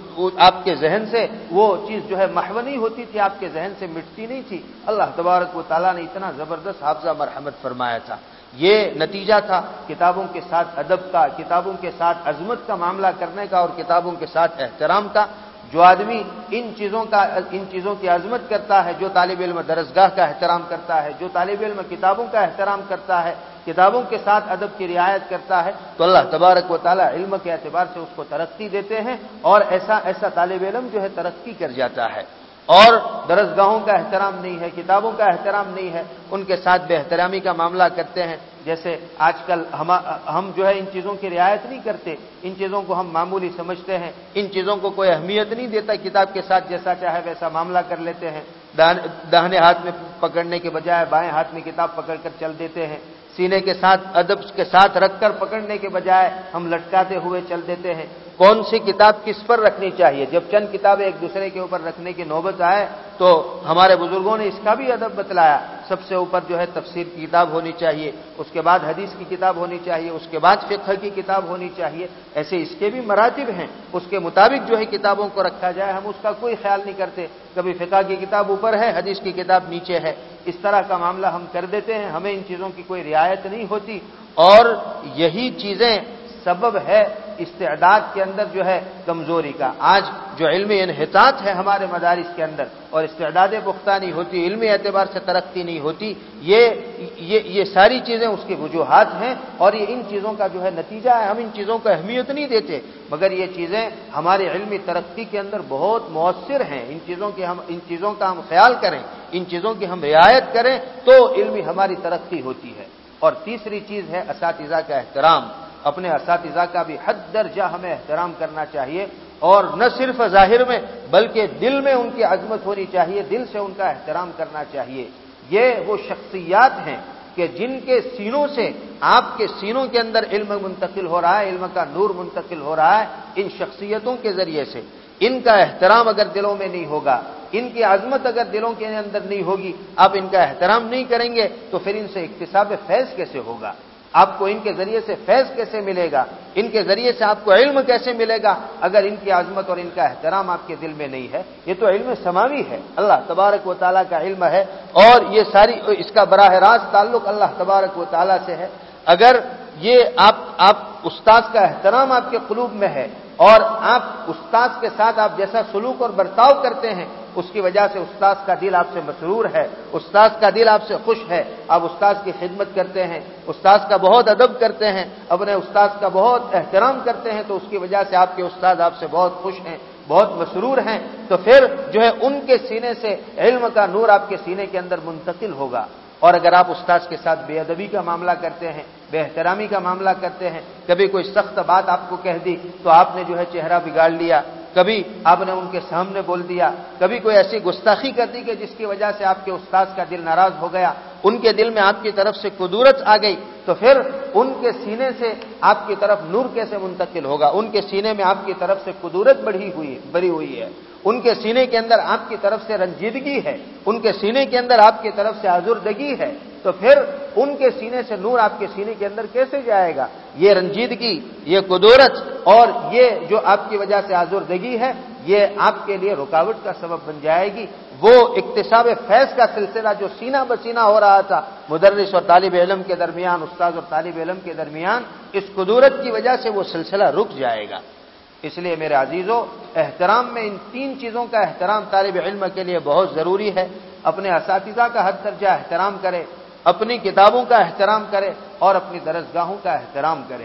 آپ کے ذہن سے وہ چیز جو ہے محو نہیں ہوتی تھی، آپ کے ذہن سے مٹتی نہیں تھی۔ اللہ تبارک و تعالیٰ نے اتنا زبردست حافظہ مرحمت فرمایا تھا۔ یہ نتیجہ تھا کتابوں کے ساتھ ادب کا، کتابوں کے ساتھ عظمت کا معاملہ کرنے کا اور کتابوں کے ساتھ احترام کا۔ جو آدمی ان چیزوں کا ان چیزوں کی عظمت کرتا ہے، جو طالب علم درسگاہ کا احترام کرتا ہے، جو طالب علم کتابوں کا احترام کرتا ہے، کتابوں کے ساتھ ادب کی رعایت کرتا ہے، تو اللہ تبارک و تعالی علم کے اعتبار سے اس کو ترقی دیتے ہیں، اور ایسا ایسا طالب علم جو ہے ترقی کر جاتا ہے۔ اور درسگاہوں کا احترام نہیں ہے، کتابوں کا احترام نہیں ہے، ان کے ساتھ بے احترامی کا معاملہ کرتے ہیں، جیسے آج کل ہم ہم جو ہے ان چیزوں کی رعایت نہیں کرتے، ان چیزوں کو ہم معمولی سمجھتے ہیں، ان چیزوں کو کوئی اہمیت نہیں دیتا، کتاب کے ساتھ جیسا چاہے ویسا معاملہ کر لیتے ہیں، داہنے ہاتھ میں پکڑنے کے بجائے بائیں ہاتھ میں کتاب پکڑ کر چل دیتے ہیں، سینے کے ساتھ ادب کے ساتھ رکھ کر پکڑنے کے بجائے ہم لٹکاتے ہوئے چل دیتے ہیں۔ کون سی کتاب کس پر رکھنی چاہیے؟ جب چند کتابیں ایک دوسرے کے اوپر رکھنے کی نوبت آئے تو ہمارے بزرگوں نے اس کا بھی ادب بتلایا، سب سے اوپر جو ہے تفسیر کی کتاب ہونی چاہیے، اس کے بعد حدیث کی کتاب ہونی چاہیے، اس کے بعد فقہ کی کتاب ہونی چاہیے، ایسے اس کے بھی مراتب ہیں، اس کے مطابق جو ہے کتابوں کو رکھا جائے، ہم اس کا کوئی خیال نہیں کرتے، کبھی فقہ کی کتاب اوپر ہے، حدیث کی کتاب نیچے ہے، اس طرح کا معاملہ ہم کر دیتے ہیں، ہمیں ان چیزوں کی کوئی رعایت نہیں ہوتی، اور یہی چیزیں سبب ہے استعداد کے اندر جو ہے کمزوری کا۔ آج جو علمی انحطاط ہے ہمارے مدارس کے اندر اور استعداد پختہ نہیں ہوتی، علمی اعتبار سے ترقی نہیں ہوتی، یہ یہ یہ ساری چیزیں اس کی وجوہات ہیں، اور یہ ان چیزوں کا جو ہے نتیجہ ہے۔ ہم ان چیزوں کو اہمیت نہیں دیتے، مگر یہ چیزیں ہماری علمی ترقی کے اندر بہت مؤثر ہیں، ان چیزوں کی ہم ان چیزوں کا ہم خیال کریں، ان چیزوں کی ہم رعایت کریں تو علمی ہماری ترقی ہوتی ہے۔ اور تیسری چیز ہے اساتذہ کا احترام۔ اپنے اساتذہ کا بھی حد درجہ ہمیں احترام کرنا چاہیے، اور نہ صرف ظاہر میں بلکہ دل میں ان کی عظمت ہونی چاہیے، دل سے ان کا احترام کرنا چاہیے۔ یہ وہ شخصیات ہیں کہ جن کے سینوں سے آپ کے سینوں کے اندر علم منتقل ہو رہا ہے، علم کا نور منتقل ہو رہا ہے، ان شخصیتوں کے ذریعے سے۔ ان کا احترام اگر دلوں میں نہیں ہوگا، ان کی عظمت اگر دلوں کے اندر نہیں ہوگی، آپ ان کا احترام نہیں کریں گے تو پھر ان سے اکتساب فیض کیسے ہوگا؟ آپ کو ان کے ذریعے سے فیض کیسے ملے گا؟ ان کے ذریعے سے آپ کو علم کیسے ملے گا اگر ان کی عظمت اور ان کا احترام آپ کے دل میں نہیں ہے؟ یہ تو علم سماوی ہے، اللہ تبارک و تعالیٰ کا علم ہے، اور یہ ساری اس کا براہ راست تعلق اللہ تبارک و تعالیٰ سے ہے۔ اگر یہ آپ آپ استاد کا احترام آپ کے قلوب میں ہے، اور آپ استاد کے ساتھ آپ جیسا سلوک اور برتاؤ کرتے ہیں، اس کی وجہ سے استاد کا دل آپ سے مسرور ہے، استاد کا دل آپ سے خوش ہے، آپ استاد کی خدمت کرتے ہیں، استاد کا بہت ادب کرتے ہیں، اپنے استاد کا بہت احترام کرتے ہیں، تو اس کی وجہ سے آپ کے استاد آپ سے بہت خوش ہیں، بہت مسرور ہیں، تو پھر جو ہے ان کے سینے سے علم کا نور آپ کے سینے کے اندر منتقل ہوگا۔ اور اگر آپ استاد کے ساتھ بے ادبی کا معاملہ کرتے ہیں، بے احترامی کا معاملہ کرتے ہیں، کبھی کوئی سخت بات آپ کو کہہ دی تو آپ نے جو ہے چہرہ بگاڑ لیا، کبھی آپ نے ان کے سامنے بول دیا، کبھی کوئی ایسی گستاخی کر دی کہ جس کی وجہ سے آپ کے استاد کا دل ناراض ہو گیا، ان کے دل میں آپ کی طرف سے قدورت آ گئی، تو پھر ان کے سینے سے آپ کی طرف نور کیسے منتقل ہوگا؟ ان کے سینے میں آپ کی طرف سے قدورت بڑھی ہوئی بڑھی ہوئی ہے، ان کے سینے کے اندر آپ کی طرف سے رنجیدگی ہے، ان کے سینے کے اندر آپ کی طرف سے آزردگی ہے، تو پھر ان کے سینے سے نور آپ کے سینے کے اندر کیسے جائے گا؟ یہ رنجیدگی، یہ قدورت اور یہ جو آپ کی وجہ سے آزردگی ہے، یہ آپ کے لیے رکاوٹ کا سبب بن جائے گی۔ وہ اکتساب فیض کا سلسلہ جو سینہ بسینہ ہو رہا تھا مدرس اور طالب علم کے درمیان، استاد اور طالب علم کے درمیان، اس قدورت کی وجہ سے وہ سلسلہ رک جائے گا۔ اس لیے میرے عزیزو، احترام میں ان تین چیزوں کا احترام طالب علم کے لیے بہت ضروری ہے۔ اپنے اساتذہ کا حد درجہ احترام کرے، اپنی کتابوں کا احترام کرے، اور اپنی درسگاہوں کا احترام کرے۔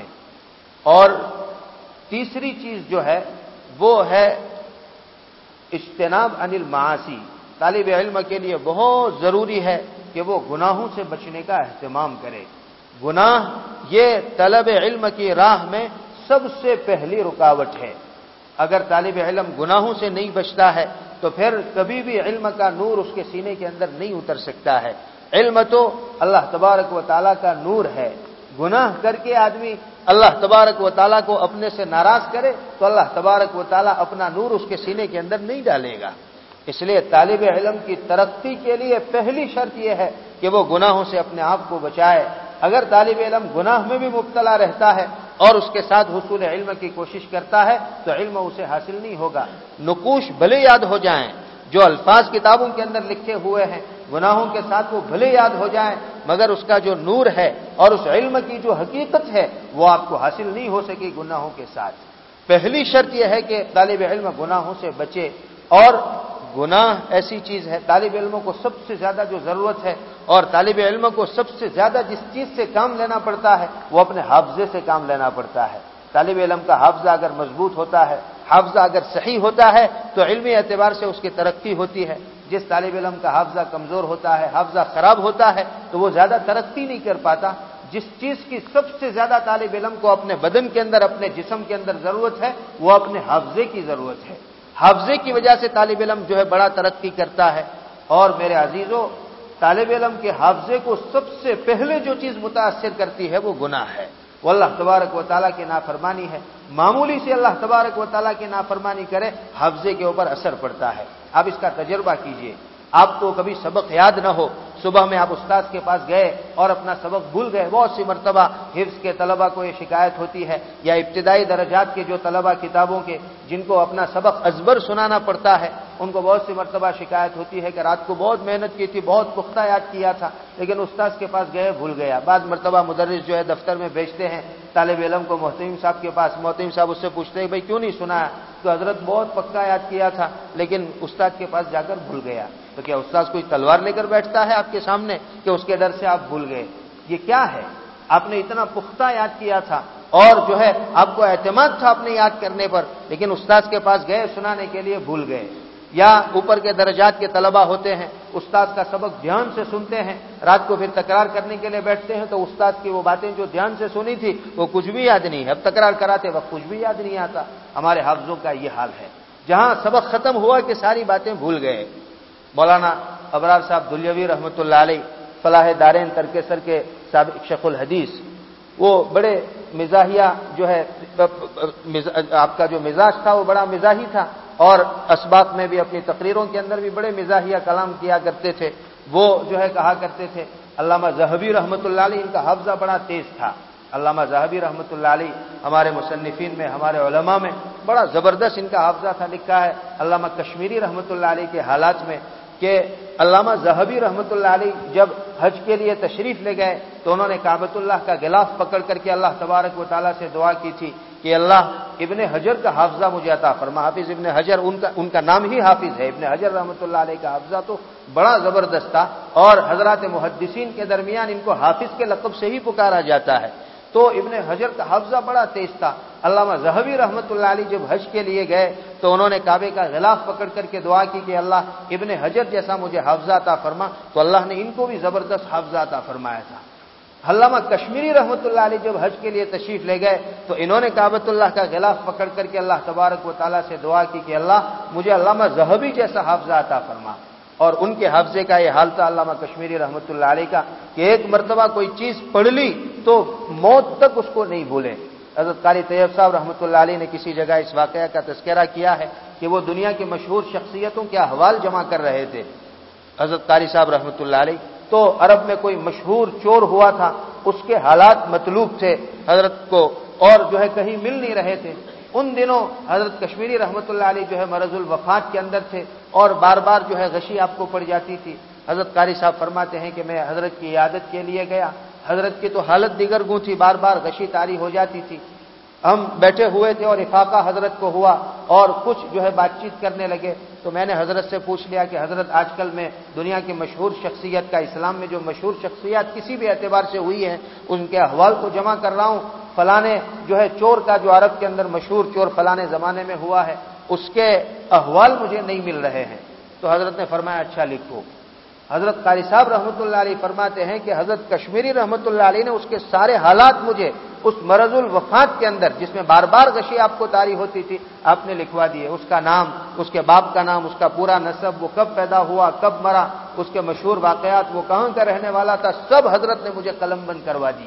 اور تیسری چیز جو ہے وہ ہے اجتناب عن المعاصی۔ طالب علم کے لیے بہت ضروری ہے کہ وہ گناہوں سے بچنے کا اہتمام کرے۔ گناہ یہ طلب علم کی راہ میں سب سے پہلی رکاوٹ ہے۔ اگر طالب علم گناہوں سے نہیں بچتا ہے تو پھر کبھی بھی علم کا نور اس کے سینے کے اندر نہیں اتر سکتا ہے۔ علم تو اللہ تبارک و تعالیٰ کا نور ہے، گناہ کر کے آدمی اللہ تبارک و تعالیٰ کو اپنے سے ناراض کرے تو اللہ تبارک و تعالیٰ اپنا نور اس کے سینے کے اندر نہیں ڈالے گا۔ اس لیے طالب علم کی ترقی کے لیے پہلی شرط یہ ہے کہ وہ گناہوں سے اپنے آپ کو بچائے۔ اگر طالب علم گناہ میں بھی مبتلا رہتا ہے اور اس کے ساتھ حصول علم کی کوشش کرتا ہے تو علم اسے حاصل نہیں ہوگا۔ نقوش بھلے یاد ہو جائیں، جو الفاظ کتابوں کے اندر لکھے ہوئے ہیں گناہوں کے ساتھ وہ بھلے یاد ہو جائیں، مگر اس کا جو نور ہے اور اس علم کی جو حقیقت ہے وہ آپ کو حاصل نہیں ہو سکی گناہوں کے ساتھ۔ پہلی شرط یہ ہے کہ طالب علم گناہوں سے بچے، اور گناہ ایسی چیز ہے طالب علموں کو سب سے زیادہ جو ضرورت ہے اور طالب علموں کو سب سے زیادہ جس چیز سے کام لینا پڑتا ہے وہ اپنے حافظے سے کام لینا پڑتا ہے۔ طالب علم کا حافظہ اگر مضبوط ہوتا ہے، حافظہ اگر صحیح ہوتا ہے تو علمی اعتبار سے اس کی ترقی ہوتی ہے۔ جس طالب علم کا حافظہ کمزور ہوتا ہے، حافظہ خراب ہوتا ہے تو وہ زیادہ ترقی نہیں کر پاتا۔ جس چیز کی سب سے زیادہ طالب علم کو اپنے بدن کے اندر، اپنے جسم کے اندر ضرورت ہے وہ اپنے حافظے کی ضرورت ہے۔ حافظے کی وجہ سے طالب علم جو ہے بڑا ترقی کرتا ہے۔ اور میرے عزیزوں، طالب علم کے حافظے کو سب سے پہلے جو چیز متاثر کرتی ہے وہ گناہ ہے، وہ اللہ تبارک و تعالیٰ کی نافرمانی ہے۔ معمولی سے اللہ تبارک و تعالیٰ کی نافرمانی کرے، حافظے کے اوپر اثر پڑتا ہے۔ آپ اس کا تجربہ کیجئے۔ آپ کو کبھی سبق یاد نہ ہو، صبح میں آپ استاد کے پاس گئے اور اپنا سبق بھول گئے۔ بہت سی مرتبہ حفظ کے طلبہ کو یہ شکایت ہوتی ہے، یا ابتدائی درجات کے جو طلبہ کتابوں کے جن کو اپنا سبق ازبر سنانا پڑتا ہے، ان کو بہت سی مرتبہ شکایت ہوتی ہے کہ رات کو بہت محنت کی تھی، بہت پختہ یاد کیا تھا، لیکن استاد کے پاس گئے بھول گیا۔ بعض مرتبہ مدرس جو ہے دفتر میں بھیجتے ہیں طالب علم کو محتمم صاحب کے پاس، محتمم صاحب اس سے پوچھتے ہیں بھائی کیوں نہیں سنایا؟ تو حضرت بہت پکا یاد کیا تھا لیکن استاد کے پاس جا کر بھول گیا۔ تو کیا استاد کوئی تلوار لے کر بیٹھتا ہے آپ کے سامنے کہ اس کے ڈر سے آپ بھول گئے؟ یہ کیا ہے؟ آپ نے اتنا پختہ یاد کیا تھا اور جو ہے آپ کو اعتماد تھا اپنے یاد کرنے پر، لیکن استاد کے پاس گئے سنانے کے لیے بھول گئے۔ یا اوپر کے درجات کے طلبہ ہوتے ہیں، استاد کا سبق دھیان سے سنتے ہیں، رات کو پھر تکرار کرنے کے لیے بیٹھتے ہیں تو استاد کی وہ باتیں جو دھیان سے سنی تھی وہ کچھ بھی یاد نہیں ہے، اب تکرار کراتے وقت کچھ بھی یاد نہیں آتا۔ ہمارے حافظوں کا یہ حال ہے، جہاں سبق ختم ہوا کہ ساری باتیں بھول گئے۔ مولانا ابرار صاحب دلیوی رحمۃ اللہ علیہ، فلاح دارین ترکسر کے سابق شیخ الحدیث، وہ بڑے مزاحیہ جو ہے آپ کا جو مزاج تھا وہ بڑا مزاحی تھا، اور اسباق میں بھی اپنی تقریروں کے اندر بھی بڑے مزاحیہ کلام کیا کرتے تھے۔ وہ جو ہے کہا کرتے تھے، علامہ ذہبی رحمۃ اللہ علیہ ان کا حافظہ بڑا تیز تھا۔ علامہ ذہبی رحمۃ اللہ علیہ ہمارے مصنفین میں، ہمارے علماء میں بڑا زبردست ان کا حافظہ تھا۔ لکھا ہے علامہ کشمیری رحمۃ اللہ علیہ کے حالات میں کہ علامہ ذہبی رحمۃ اللہ علیہ جب حج کے لیے تشریف لے گئے تو انہوں نے کعبۃ اللہ کا غلاف پکڑ کر کے اللہ تبارک و تعالیٰ سے دعا کی تھی کہ اللہ ابن حجر کا حافظہ مجھے عطا فرما۔ حافظ ابن حجر ان کا ان کا نام ہی حافظ ہے، ابن حجر رحمۃ اللہ علیہ کا حافظہ تو بڑا زبردست تھا، اور حضرات محدثین کے درمیان ان کو حافظ کے لقب سے ہی پکارا جاتا ہے۔ تو ابن حجر کا حافظہ بڑا تیز تھا۔ علامہ ذہبی رحمۃ اللہ علیہ جب حج کے لیے گئے تو انہوں نے کعبے کا غلاف پکڑ کر کے دعا کی کہ اللہ ابن حجر جیسا مجھے حافظہ عطا فرما، تو اللہ نے ان کو بھی زبردست حافظہ عطا فرمایا تھا۔ علامہ کشمیری رحمۃ اللہ علیہ جب حج کے لیے تشریف لے گئے تو انہوں نے کعبۃ اللہ کا غلاف پکڑ کر کے اللہ تبارک و تعالیٰ سے دعا کی کہ اللہ مجھے علامہ ذہبی جیسا حافظہ عطا فرما۔ اور ان کے حافظے کا یہ حال تھا علامہ کشمیری رحمۃ اللہ علیہ کا کہ ایک مرتبہ کوئی چیز پڑھ لی تو موت تک اس کو نہیں بھولے۔ حضرت قاری طیب صاحب رحمۃ اللہ علیہ نے کسی جگہ اس واقعہ کا تذکرہ کیا ہے کہ وہ دنیا کی مشہور شخصیتوں کے احوال جمع کر رہے تھے۔ حضرت قاری صاحب رحمۃ اللہ علیہ تو عرب میں کوئی مشہور چور ہوا تھا، اس کے حالات مطلوب تھے حضرت کو، اور جو ہے کہیں مل نہیں رہے تھے۔ ان دنوں حضرت کشمیری رحمۃ اللہ علیہ جو ہے مرض الوفات کے اندر تھے اور بار بار جو ہے غشی آپ کو پڑ جاتی تھی۔ حضرت قاری صاحب فرماتے ہیں کہ میں حضرت کی عیادت کے لیے گیا، حضرت کی تو حالت دیگر گوں تھی، بار بار غشی طاری ہو جاتی تھی۔ ہم بیٹھے ہوئے تھے اور افاقہ حضرت کو ہوا اور کچھ جو ہے بات چیت کرنے لگے، تو میں نے حضرت سے پوچھ لیا کہ حضرت آج کل میں دنیا کی مشہور شخصیت کا، اسلام میں جو مشہور شخصیات کسی بھی اعتبار سے ہوئی ہیں ان کے احوال کو جمع کر رہا ہوں، فلانے جو ہے چور کا جو عرب کے اندر مشہور چور فلانے زمانے میں ہوا ہے اس کے احوال مجھے نہیں مل رہے ہیں۔ تو حضرت نے فرمایا اچھا لکھو۔ حضرت قاری صاحب رحمۃ اللہ علیہ فرماتے ہیں کہ حضرت کشمیری رحمۃ اللہ علیہ نے اس کے سارے حالات مجھے اس مرض الوفات کے اندر جس میں بار بار غشی آپ کو طاری ہوتی تھی آپ نے لکھوا دیے، اس کا نام، اس کے باپ کا نام، اس کا پورا نسب، وہ کب پیدا ہوا، کب مرا، اس کے مشہور واقعات، وہ کہاں کا رہنے والا تھا، سب حضرت نے مجھے قلم بند کروا دیے۔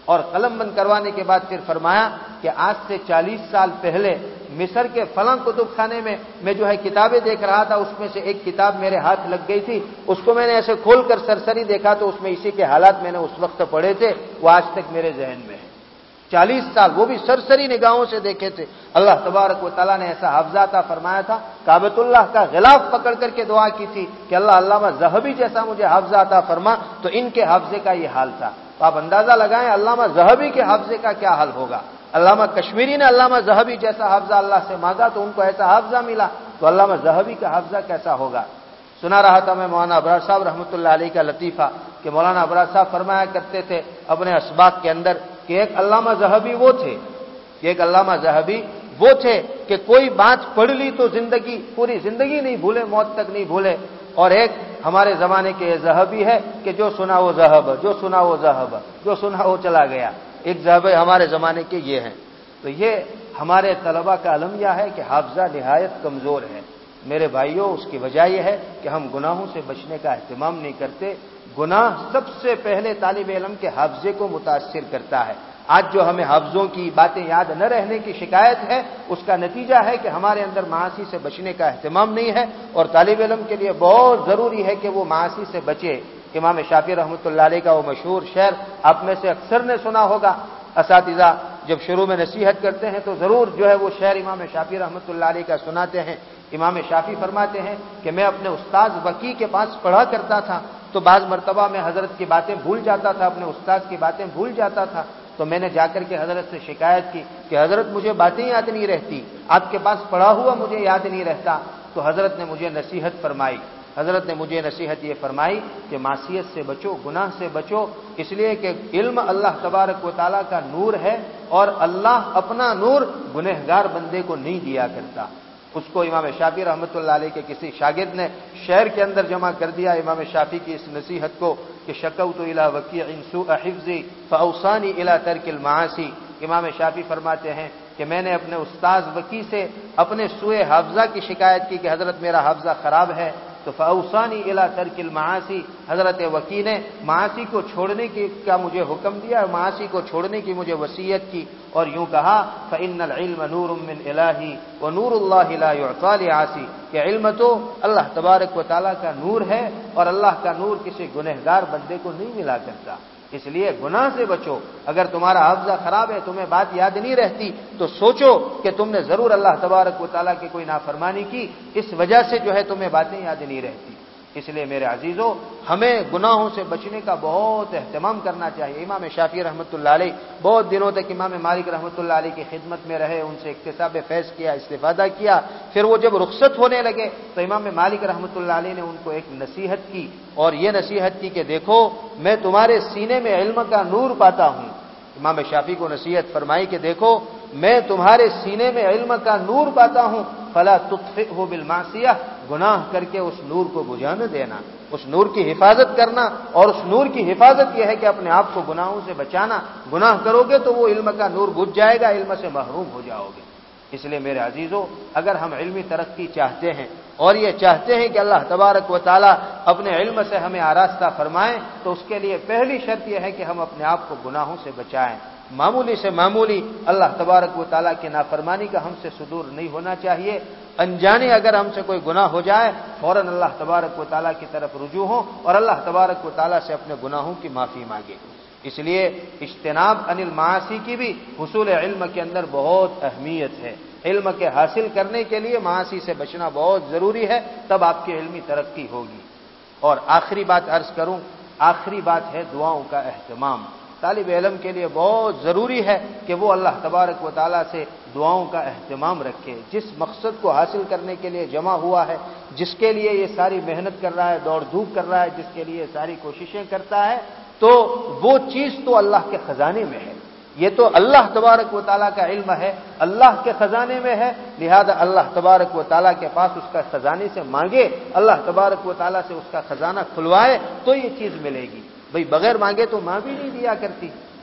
اور قلم بند کروانے کے بعد پھر فرمایا کہ آج سے چالیس سال پہلے مصر کے فلاں کتب خانے میں میں جو ہے کتابیں دیکھ رہا تھا، اس میں سے ایک کتاب میرے ہاتھ لگ گئی تھی، اس کو میں نے ایسے کھول کر سرسری دیکھا تو اس میں اسی کے حالات میں نے اس وقت پڑھے تھے، وہ آج تک میرے ذہن میں ہے۔ چالیس سال وہ بھی سرسری نگاہوں سے دیکھے تھے۔ اللہ تبارک و تعالیٰ نے ایسا حافظہ عطا فرمایا تھا، کعبۃ اللہ کا غلاف پکڑ کر کے دعا کی تھی کہ اللہ علامہ ذہبی جیسا مجھے حافظہ عطا فرما، تو ان کے حافظے کا یہ حال تھا۔ تو آپ اندازہ لگائیں علامہ ذہبی کے حافظے کا کیا حال ہوگا۔ علامہ کشمیری نے علامہ ذہبی جیسا حافظہ اللہ سے مانگا تو ان کو ایسا حافظہ ملا، تو علامہ ذہبی کا حافظہ کیسا ہوگا۔ سنا رہا تھا میں مولانا ابرار صاحب رحمۃ اللہ علیہ کا لطیفہ کہ مولانا ابرار صاحب فرمایا کرتے تھے اپنے اسباق کے اندر کہ ایک علامہ ذہبی وہ تھے کہ ایک علامہ ذہبی وہ تھے کہ کوئی بات پڑھ لی تو زندگی پوری زندگی نہیں بھولے، موت تک نہیں بھولے، اور ایک ہمارے زمانے کے یہ ذہبی ہے کہ جو سنا وہ ذہب، جو سنا وہ ذہب، جو سنا وہ چلا گیا۔ ایک ذہب ہمارے زمانے کے یہ ہیں۔ تو یہ ہمارے طلبہ کا المیہ ہے کہ حافظہ نہایت کمزور ہے۔ میرے بھائیوں، اس کی وجہ یہ ہے کہ ہم گناہوں سے بچنے کا اہتمام نہیں کرتے۔ گناہ سب سے پہلے طالب علم کے حافظے کو متاثر کرتا ہے۔ آج جو ہمیں حافظوں کی باتیں یاد نہ رہنے کی شکایت ہے، اس کا نتیجہ ہے کہ ہمارے اندر معاصی سے بچنے کا اہتمام نہیں ہے، اور طالب علم کے لیے بہت ضروری ہے کہ وہ معاصی سے بچے۔ امام شافعی رحمۃ اللہ علیہ کا وہ مشہور شعر آپ میں سے اکثر نے سنا ہوگا، اساتذہ جب شروع میں نصیحت کرتے ہیں تو ضرور جو ہے وہ شعر امام شافعی رحمۃ اللہ علیہ کا سناتے ہیں۔ امام شافعی فرماتے ہیں کہ میں اپنے استاد وکی کے پاس پڑھا کرتا تھا تو بعض مرتبہ میں حضرت کی باتیں بھول جاتا تھا، اپنے استاد کی باتیں بھول جاتا تھا، تو میں نے جا کر کے حضرت سے شکایت کی کہ حضرت مجھے باتیں یاد نہیں رہتی، آپ کے پاس پڑھا ہوا مجھے یاد نہیں رہتا۔ تو حضرت نے مجھے نصیحت فرمائی حضرت نے مجھے نصیحت یہ فرمائی کہ معصیت سے بچو، گناہ سے بچو، اس لیے کہ علم اللہ تبارک و تعالیٰ کا نور ہے، اور اللہ اپنا نور گنہگار بندے کو نہیں دیا کرتا۔ اس کو امام شافعی رحمۃ اللہ علیہ کے کسی شاگرد نے شعر کے اندر جمع کر دیا امام شافعی کی اس نصیحت کو کہ شکوت الی وکیع سوء حفظی فاوصانی الی ترک المعاصی۔ امام شافعی فرماتے ہیں کہ میں نے اپنے استاذ وکی سے اپنے سوء حافظہ کی شکایت کی کہ حضرت میرا حافظہ خراب ہے، تو فاوصانی الی ترک المعاصی، حضرت وکی نے معاصی کو چھوڑنے کی کا مجھے حکم دیا، معاصی کو چھوڑنے کی مجھے وصیت کی، اور یوں کہا فإن العلم نور من الہی ونور اللہ لا یعطی لعاصی، کہ علم تو اللہ تبارک و تعالیٰ کا نور ہے اور اللہ کا نور کسی گنہگار بندے کو نہیں ملا کرتا۔ اس لیے گناہ سے بچو۔ اگر تمہارا حافظہ خراب ہے، تمہیں بات یاد نہیں رہتی، تو سوچو کہ تم نے ضرور اللہ تبارک و تعالیٰ کی کوئی نافرمانی کی، اس وجہ سے جو ہے تمہیں باتیں یاد نہیں رہتی۔ اس لیے میرے عزیزو، ہمیں گناہوں سے بچنے کا بہت اہتمام کرنا چاہیے۔ امام شافعی رحمۃ اللہ علیہ بہت دنوں تک امام مالک رحمۃ اللہ علیہ کی خدمت میں رہے، ان سے اکتساب فیض کیا، استفادہ کیا۔ پھر وہ جب رخصت ہونے لگے تو امام مالک رحمۃ اللہ علیہ نے ان کو ایک نصیحت کی، اور یہ نصیحت کی کہ دیکھو میں تمہارے سینے میں علم کا نور پاتا ہوں۔ امام شافعی کو نصیحت فرمائی کہ دیکھو میں تمہارے سینے میں علم کا نور پاتا ہوں، فلا تطفئہ بالمعصیہ، گناہ کر کے اس نور کو بجھا نہ دینا، اس نور کی حفاظت کرنا، اور اس نور کی حفاظت یہ ہے کہ اپنے آپ کو گناہوں سے بچانا۔ گناہ کرو گے تو وہ علم کا نور بجھ جائے گا، علم سے محروم ہو جاؤ گے۔ اس لیے میرے عزیزو، اگر ہم علمی ترقی چاہتے ہیں اور یہ چاہتے ہیں کہ اللہ تبارک و تعالی اپنے علم سے ہمیں آراستہ فرمائیں، تو اس کے لیے پہلی شرط یہ ہے کہ ہم اپنے آپ کو گناہوں سے بچائیں۔ معمولی سے معمولی اللہ تبارک و تعالیٰ کی نافرمانی کا ہم سے صدور نہیں ہونا چاہیے۔ انجانے اگر ہم سے کوئی گناہ ہو جائے، فوراً اللہ تبارک و تعالیٰ کی طرف رجوع ہوں اور اللہ تبارک و تعالیٰ سے اپنے گناہوں کی معافی مانگے۔ اس لیے اجتناب عن المعاصی کی بھی حصول علم کے اندر بہت اہمیت ہے۔ علم کے حاصل کرنے کے لیے معاصی سے بچنا بہت ضروری ہے، تب آپ کی علمی ترقی ہوگی۔ اور آخری بات عرض کروں، آخری بات ہے دعاؤں کا اہتمام۔ طالب علم کے لیے بہت ضروری ہے کہ وہ اللہ تبارک و تعالیٰ سے دعاؤں کا اہتمام رکھے۔ جس مقصد کو حاصل کرنے کے لیے جمع ہوا ہے، جس کے لیے یہ ساری محنت کر رہا ہے، دوڑ دھوپ کر رہا ہے، جس کے لیے ساری کوششیں کرتا ہے، تو وہ چیز تو اللہ کے خزانے میں ہے۔ یہ تو اللہ تبارک و تعالیٰ کا علم ہے، اللہ کے خزانے میں ہے، لہذا اللہ تبارک و تعالیٰ کے پاس اس کا خزانے سے مانگے، اللہ تبارک و تعالیٰ سے اس کا خزانہ کھلوائے تو یہ چیز ملے گی۔ بھئی بغیر مانگے تو ماں بھی نہیں دیا کرتی،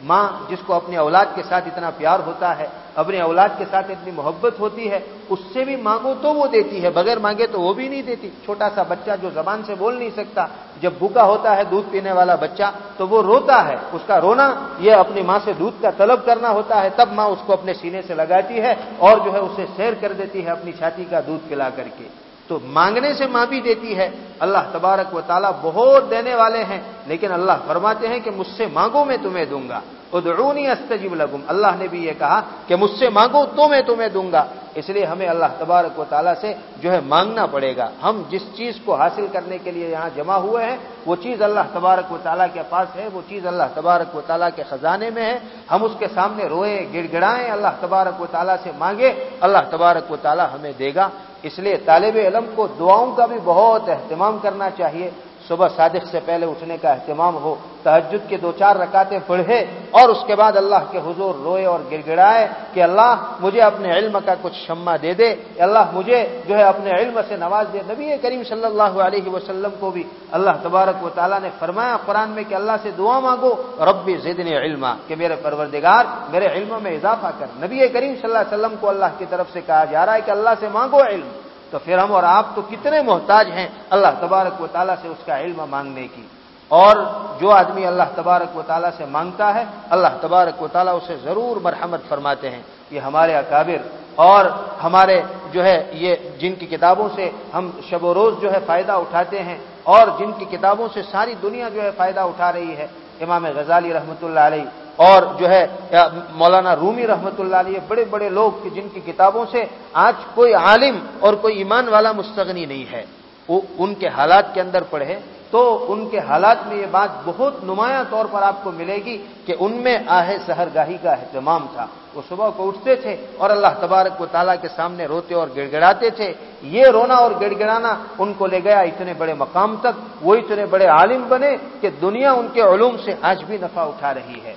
ماں جس کو اپنی اولاد کے ساتھ اتنا پیار ہوتا ہے، اپنی اولاد کے ساتھ اتنی محبت ہوتی ہے، اس سے بھی مانگو تو وہ دیتی ہے، بغیر مانگے تو وہ بھی نہیں دیتی۔ چھوٹا سا بچہ جو زبان سے بول نہیں سکتا، جب بھوکا ہوتا ہے دودھ پینے والا بچہ تو وہ روتا ہے، اس کا رونا یہ اپنی ماں سے دودھ کا طلب کرنا ہوتا ہے، تب ماں اس کو اپنے سینے سے لگاتی ہے اور جو ہے اسے سیر کر دیتی ہے اپنی چھاتی کا دودھ پلا کر کے۔ تو مانگنے سے ماں بھی دیتی ہے۔ اللہ تبارک و تعالیٰ بہت دینے والے ہیں، لیکن اللہ فرماتے ہیں کہ مجھ سے مانگو میں تمہیں دوں گا، ادعونی استجب لکم، اللہ نے بھی یہ کہا کہ مجھ سے مانگو تو میں تمہیں دوں گا۔ اس لیے ہمیں اللہ تبارک و تعالیٰ سے جو ہے مانگنا پڑے گا۔ ہم جس چیز کو حاصل کرنے کے لیے یہاں جمع ہوئے ہیں وہ چیز اللہ تبارک و تعالیٰ کے پاس ہے، وہ چیز اللہ تبارک و تعالیٰ کے خزانے میں ہے۔ ہم اس کے سامنے روئیں، گڑ گڑائیں، اللہ تبارک و تعالیٰ سے مانگے، اللہ تبارک و تعالیٰ ہمیں دے گا۔ اس لیے طالب علم کو دعاؤں کا بھی بہت اہتمام کرنا چاہیے۔ صبح صادق سے پہلے اٹھنے کا اہتمام ہو، تہجد کے دو چار رکعتیں پڑھے اور اس کے بعد اللہ کے حضور روئے اور گڑ گڑائے کہ اللہ مجھے اپنے علم کا کچھ شمع دے دے، اللہ مجھے جو ہے اپنے علم سے نواز دے۔ نبی کریم صلی اللہ علیہ وسلم کو بھی اللہ تبارک و تعالیٰ نے فرمایا قرآن میں کہ اللہ سے دعا مانگو، ربی زدنی علما، کہ میرے پروردگار میرے علم میں اضافہ کر۔ نبی کریم صلی اللہ علیہ وسلم کو اللہ کی طرف سے کہا جا رہا ہے کہ اللہ سے مانگو علم، تو پھر ہم اور آپ تو کتنے محتاج ہیں اللہ تبارک و تعالیٰ سے اس کا علم مانگنے کی۔ اور جو آدمی اللہ تبارک و تعالیٰ سے مانگتا ہے اللہ تبارک و تعالیٰ اسے ضرور مرحمت فرماتے ہیں۔ یہ ہمارے اکابر اور ہمارے جو ہے یہ جن کی کتابوں سے ہم شب و روز جو ہے فائدہ اٹھاتے ہیں اور جن کی کتابوں سے ساری دنیا جو ہے فائدہ اٹھا رہی ہے، امام غزالی رحمۃ اللہ علیہ اور جو ہے مولانا رومی رحمۃ اللہ علیہ، بڑے بڑے لوگ جن کی کتابوں سے آج کوئی عالم اور کوئی ایمان والا مستغنی نہیں ہے۔ وہ ان کے حالات کے اندر پڑھے تو ان کے حالات میں یہ بات بہت نمایاں طور پر آپ کو ملے گی کہ ان میں آہ سحرگاہی کا اہتمام تھا۔ وہ صبح کو اٹھتے تھے اور اللہ تبارک و تعالیٰ کے سامنے روتے اور گڑ گڑاتے تھے۔ یہ رونا اور گڑ گڑانا ان کو لے گیا اتنے بڑے مقام تک، وہ اتنے بڑے عالم بنے کہ دنیا ان کے علوم سے آج بھی نفع اٹھا رہی ہے۔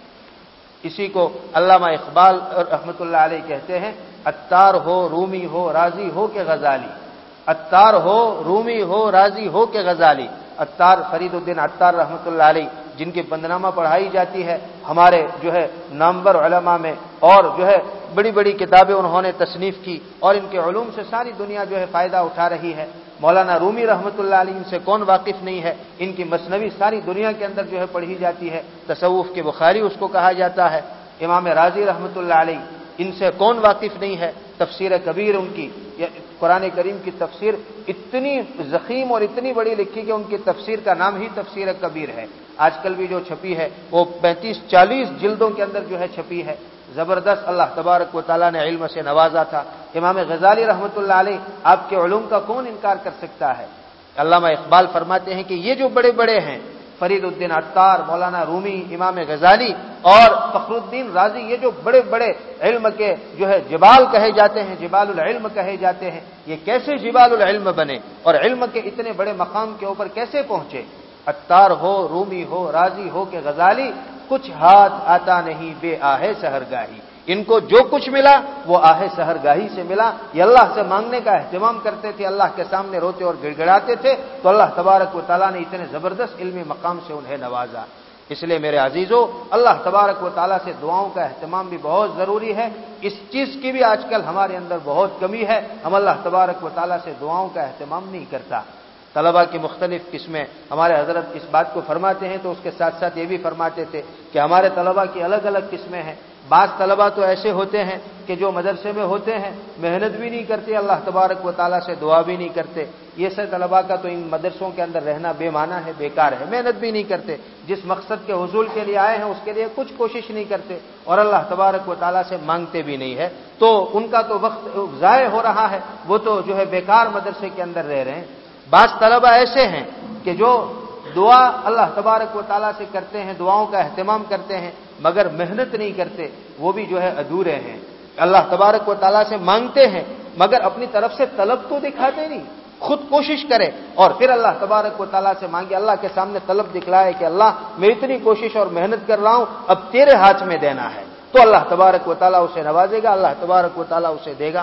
اسی کو علامہ اقبال رحمۃ اللہ علیہ کہتے ہیں، عطار ہو رومی ہو راضی ہو کہ غزالی، عطار ہو رومی ہو راضی ہو کہ غزالی۔ عطار فرید الدین عطار رحمۃ اللہ علیہ جن کی بندنامہ پڑھائی جاتی ہے ہمارے جو ہے نامور علماء میں، اور جو ہے بڑی بڑی کتابیں انہوں نے تصنیف کی اور ان کے علوم سے ساری دنیا جو ہے فائدہ اٹھا رہی ہے۔ مولانا رومی رحمۃ اللہ علیہ ان سے کون واقف نہیں ہے؟ ان کی مثنوی ساری دنیا کے اندر جو ہے پڑھی جاتی ہے، تصوف کے بخاری اس کو کہا جاتا ہے۔ امام راضی رحمۃ اللہ علیہ ان سے کون واقف نہیں ہے؟ تفسیر کبیر ان کی، قرآن کریم کی تفسیر اتنی ضخیم اور اتنی بڑی لکھی کہ ان کی تفسیر کا نام ہی تفسیر کبیر ہے۔ آج کل بھی جو چھپی ہے وہ پینتیس چالیس جلدوں کے اندر جو ہے چھپی ہے۔ زبردست اللہ تبارک و تعالیٰ نے علم سے نوازا تھا۔ امام غزالی رحمۃ اللہ علیہ آپ کے علوم کا کون انکار کر سکتا ہے؟ علامہ اقبال فرماتے ہیں کہ یہ جو بڑے بڑے ہیں، فرید الدین عطار، مولانا رومی، امام غزالی اور فخر الدین رازی، یہ جو بڑے بڑے علم کے جو ہے جبال کہے جاتے ہیں، جبال العلم کہے جاتے ہیں، یہ کیسے جبال العلم بنے اور علم کے اتنے بڑے مقام کے اوپر کیسے پہنچے؟ عطار ہو رومی ہو راضی ہو کہ غزالی، کچھ ہاتھ آتا نہیں بے آہ سحرگاہی۔ ان کو جو کچھ ملا وہ آہ سحرگاہی سے ملا۔ یہ اللہ سے مانگنے کا اہتمام کرتے تھے، اللہ کے سامنے روتے اور گڑ گڑاتے تھے، تو اللہ تبارک و تعالیٰ نے اتنے زبردست علمی مقام سے انہیں نوازا۔ اس لیے میرے عزیزو، اللہ تبارک و تعالیٰ سے دعاؤں کا اہتمام بھی بہت ضروری ہے۔ اس چیز کی بھی آج کل ہمارے اندر بہت کمی ہے، ہم اللہ تبارک و تعالیٰ سے دعاؤں کا اہتمام نہیں کرتا۔ طلباء کی مختلف قسمیں، ہمارے حضرت اس بات کو فرماتے ہیں تو اس کے ساتھ ساتھ یہ بھی فرماتے تھے کہ ہمارے طلباء کی الگ الگ قسمیں ہیں۔ بعض طلباء تو ایسے ہوتے ہیں کہ جو مدرسے میں ہوتے ہیں محنت بھی نہیں کرتے، اللہ تبارک و تعالیٰ سے دعا بھی نہیں کرتے۔ یہ سب طلباء کا تو ان مدرسوں کے اندر رہنا بے معنی ہے، بیکار ہے، محنت بھی نہیں کرتے، جس مقصد کے حصول کے لیے آئے ہیں اس کے لیے کچھ کوشش نہیں کرتے اور اللہ تبارک و تعالیٰ سے مانگتے بھی نہیں ہے، تو ان کا تو وقت ضائع ہو رہا ہے، وہ تو جو ہے بیکار مدرسے کے اندر رہ رہے ہیں۔ بعض طلباء ایسے ہیں کہ جو دعا اللہ تبارک و تعالیٰ سے کرتے ہیں، دعاؤں کا اہتمام کرتے ہیں، مگر محنت نہیں کرتے، وہ بھی جو ہے ادھورے ہیں۔ اللہ تبارک و تعالیٰ سے مانگتے ہیں مگر اپنی طرف سے طلب تو دکھاتے نہیں، خود کوشش کرے اور پھر اللہ تبارک و تعالیٰ سے مانگے، اللہ کے سامنے طلب دکھلائے کہ اللہ میں اتنی کوشش اور محنت کر رہا ہوں، اب تیرے ہاتھ میں دینا ہے، تو اللہ تبارک و تعالیٰ اسے نوازے گا، اللہ تبارک و تعالیٰ اسے دے گا۔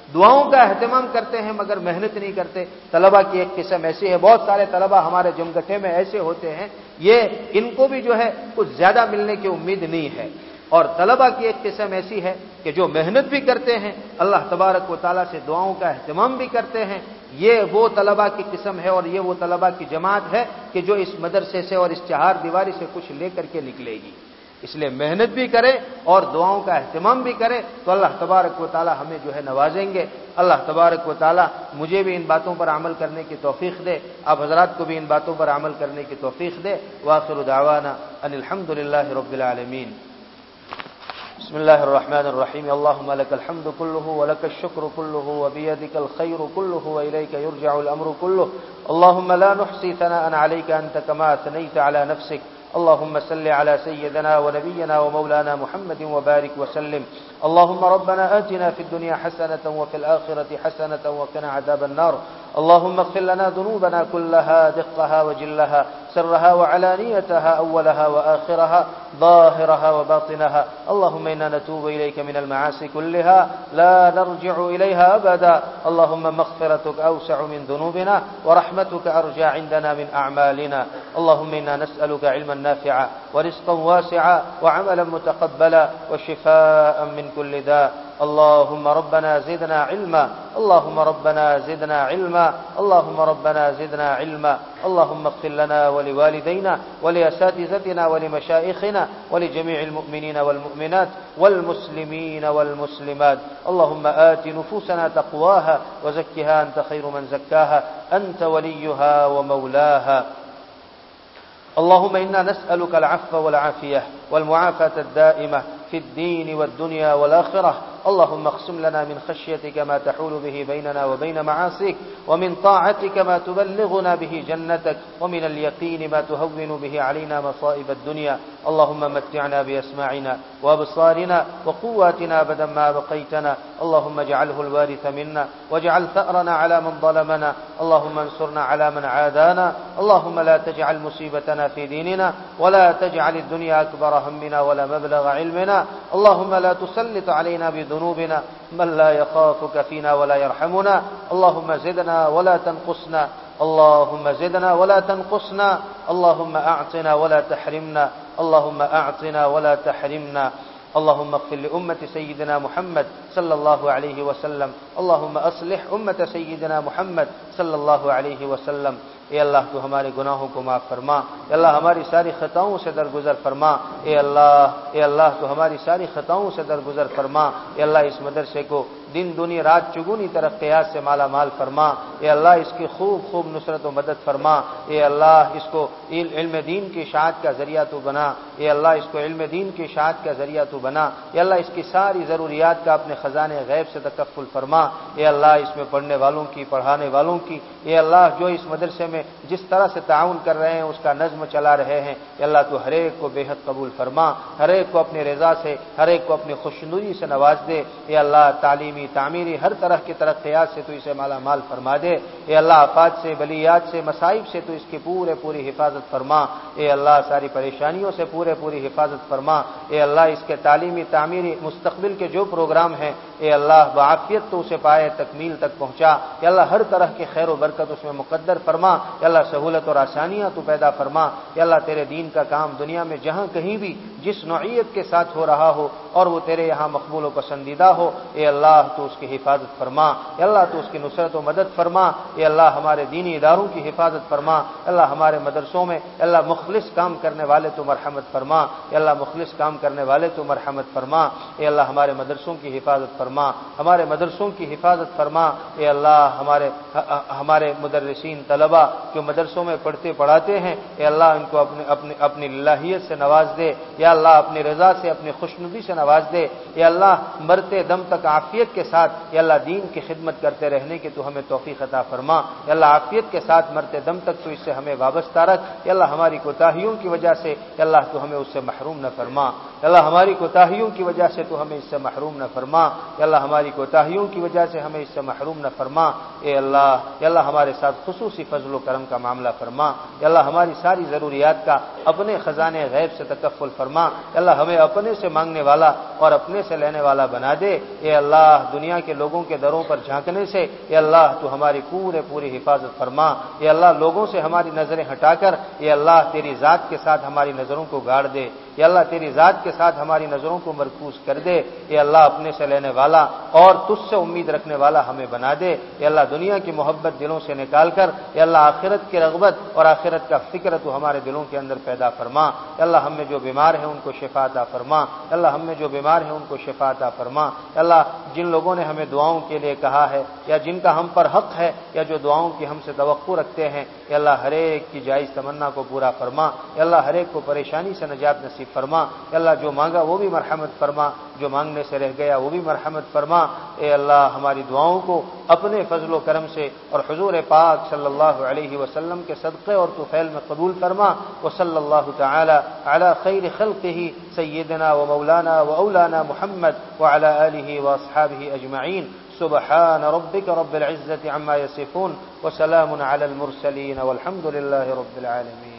دعاؤں کا اہتمام کرتے ہیں مگر محنت نہیں کرتے۔ طلبہ کی ایک قسم ایسی ہے، بہت سارے طلبہ ہمارے جمگٹھے میں ایسے ہوتے ہیں، یہ ان کو بھی جو ہے کچھ زیادہ ملنے کی امید نہیں ہے۔ اور طلبہ کی ایک قسم ایسی ہے کہ جو محنت بھی کرتے ہیں، اللہ تبارک و تعالیٰ سے دعاؤں کا اہتمام بھی کرتے ہیں۔ یہ وہ طلبہ کی قسم ہے اور یہ وہ طلبہ کی جماعت ہے کہ جو اس مدرسے سے اور اس چہار دیواری سے کچھ لے کر کے نکلے گی۔ اس لیے محنت بھی کرے اور دعاؤں کا اہتمام بھی کرے تو اللہ تبارک و تعالی ہمیں جو ہے نوازیں گے۔ اللہ تبارک و تعالی مجھے بھی ان باتوں پر عمل کرنے کی توفیق دے، آپ حضرات کو بھی ان باتوں پر عمل کرنے کی توفیق دے۔ وآخر دعوانا ان الحمد للہ رب العالمین۔ بسم الله الرحمن الرحيم اللهم لك الحمد كله ولك الشكر كله وبيدك الخير كله وإليك يرجع الأمر كله اللهم لا نحصي ثناء عليك أنت كما أثنيت على نفسك اللهم صل على سيدنا ونبينا ومولانا محمد وبارك وسلم اللهم ربنا آتنا في الدنيا حسنة وفي الآخرة حسنة وقنا عذاب النار اللهم اغفر لنا ذنوبنا كلها دقها وجلها سرها وعلانيتها أولها وآخرها ظاهرها وباطنها اللهم إنا نتوب إليك من المعاصي كلها لا نرجع إليها أبدا اللهم مغفرتك أوسع من ذنوبنا ورحمتك أرجى عندنا من أعمالنا اللهم إنا نسألك علما نافعا ورزقا واسعا وعملا متقبلا وشفاء من كل داء اللهم ربنا زدنا علما اللهم ربنا زدنا علما اللهم ربنا زدنا علما اللهم اغفر لنا ولوالدينا ولأساتذتنا ولمشايخنا ولجميع المؤمنين والمؤمنات والمسلمين والمسلمات اللهم آت نفوسنا تقواها وزكها أنت خير من زكاها أنت وليها ومولاها اللهم إنا نسألك العفو والعافية والمعافاة الدائمة في الدين والدنيا والآخرة اللهم اقسم لنا من خشيتك ما تحول به بيننا وبين معاصيك ومن طاعتك ما تبلغنا به جنتك ومن اليقين ما تهون به علينا مصائب الدنيا اللهم متعنا بأسماعنا وأبصارنا وقواتنا أبدا ما بقيتنا اللهم اجعله الوارث منا واجعل ثأرنا على من ظلمنا اللهم انصرنا على من عادانا اللهم لا تجعل مصيبتنا في ديننا ولا تجعل الدنيا أكبر همنا ولا مبلغ علمنا اللهم لا تسلط علينا بذنوبنا من لا يخافك فينا ولا يرحمنا اللهم زدنا ولا تنقصنا اللهم زدنا ولا تنقصنا اللهم أعطنا ولا تحرمنا اللهم أعطنا ولا تحرمنا اللهم اغفر لأمة سيدنا محمد صلى الله عليه وسلم اللهم أصلح أمة سيدنا محمد صلى الله عليه وسلم اے اللہ تو ہمارے گناہوں کو معاف فرما اے اللہ ہماری ساری خطاؤں سے درگزر فرما اے اللہ اے اللہ تو ہماری ساری خطاؤں سے درگزر فرما اے اللہ اس مدرسے کو دن دنی رات چگونی ترقیات سے مالا مال فرما اے اللہ اس کی خوب خوب نصرت و مدد فرما اے اللہ اس کو علم دین کی اشاعت کا ذریعہ تو بنا اے اللہ اس کو علم دین کی اشاعت کا ذریعہ تو بنا اے اللہ اس کی ساری ضروریات کا اپنے خزانے غیب سے تکفل فرما اے اللہ اس میں پڑھنے والوں کی پڑھانے والوں کی اے اللہ جو اس مدرسے میں جس طرح سے تعاون کر رہے ہیں اس کا نظم چلا رہے ہیں اے اللہ تو ہر ایک کو بے حد قبول فرما ہر ایک کو اپنی رضا سے ہر ایک کو اپنی خوشنودی سے نواز دے اے اللہ تعلیمی تعمیری ہر طرح کی ترقیات سے تو اسے مالا مال فرما دے اے اللہ آفات سے بلیات سے مصائب سے تو اس کی پورے پوری حفاظت فرما اے اللہ ساری پریشانیوں سے پورے پوری حفاظت فرما اے اللہ اس کے تعلیمی تعمیری مستقبل کے جو پروگرام ہیں اے اللہ بعافیت تو اسے پائے تکمیل تک پہنچا اے اللہ ہر طرح کی خیر و برکت اس میں مقدر فرما اے اللہ سہولت اور آسانیاں تو پیدا فرما اے اللہ تیرے دین کا کام دنیا میں جہاں کہیں بھی جس نوعیت کے ساتھ ہو رہا ہو اور وہ تیرے یہاں مقبول و پسندیدہ ہو اے اللہ تو اس کی حفاظت فرما اے اللہ تو اس کی نصرت و مدد فرما اے اللہ ہمارے دینی اداروں کی حفاظت فرما اے اللہ ہمارے مدرسوں میں اے اللہ مخلص کام کرنے والے تو مرحمت فرما اے اللہ مخلص کام کرنے والے تو مرحمت فرما اے اللہ ہمارے مدرسوں کی حفاظت فرما ہمارے مدرسوں کی حفاظت فرما اے اللہ ہمارے ہمارے مدرسین طلبہ جو مدرسوں میں پڑھتے پڑھاتے ہیں اے اللہ ان کو اپنے اپنے اپنی للہیت سے نواز دے یا اللہ اپنی رضا سے اپنی خوشنودی سے نواز دے یا اللہ مرتے دم تک عافیت کے ساتھ یا اللہ دین کی خدمت کرتے رہنے کی تو ہمیں توفیق عطا فرما یا اللہ عافیت کے ساتھ مرتے دم تک تو اس سے ہمیں وابستہ رکھ یا اللہ ہماری کوتاہیوں کی وجہ سے یا اللہ تو ہمیں اس سے محروم نہ فرما یا اللہ ہماری کوتاہیوں کی وجہ سے تو ہمیں اس سے محروم نہ فرما، یا اللہ ہماری کوتاہیوں کی وجہ سے ہمیں اس سے محروم نہ فرما، اے اللہ یا اللہ ہمارے ساتھ خصوصی فضل و کرم کا معاملہ فرما، یا اللہ ہماری ساری ضروریات کا اپنے خزانے غیب سے تکفل فرما، یا اللہ ہمیں اپنے سے مانگنے والا اور اپنے سے لینے والا بنا دے، اے اللہ دنیا کے لوگوں کے دروں پر جھانکنے سے اے اللہ تو ہماری پورے پوری حفاظت فرما، اے اللہ لوگوں سے ہماری نظریں ہٹا کر اے اللہ تیری ذات کے ساتھ ہماری نظروں کو گاڑ دے، اے اللہ تیری ذات کے ساتھ ہماری نظروں کو مرکوز کر دے، اے اللہ اپنے سے لینے والا اور تجھ سے امید رکھنے والا ہمیں بنا دے، اے اللہ دنیا کی محبت دلوں سے نکال کر اے اللہ آخرت کی رغبت اور آخرت کا فکر تو ہمارے دلوں کے اندر پیدا فرما، اے اللہ ہم میں جو بیمار ہیں ان کو شفا عطا فرما، اے اللہ ہم میں جو بیمار ہیں ان کو شفا عطا فرما، اے اللہ جن لوگوں نے ہمیں دعاؤں کے لیے کہا ہے یا جن کا ہم پر حق ہے یا جو دعاؤں کی ہم سے توقع رکھتے ہیں اے اللہ ہر ایک کی جائز تمنا کو پورا فرما، اے اللہ ہر ایک کو پریشانی سے نجات نصیب فرما، اے اللہ جو مانگا وہ بھی مرحمت فرما، جو مانگنے سے رہ گیا وہ بھی مرحمت فرما، اے اللہ ہماری دعاؤں کو اپنے فضل و کرم سے اور حضور پاک صلی اللہ علیہ وسلم کے صدقے اور طفیل میں قبول فرما، وصلی اللہ تعالی علی خیر خلقہ سیدنا و مولانا و اولانا محمد وعلى آلہ واصحابہ اجمعین، سبحان ربک رب العزة عما یصفون وسلام علی المرسلین والحمد للہ رب العالمین۔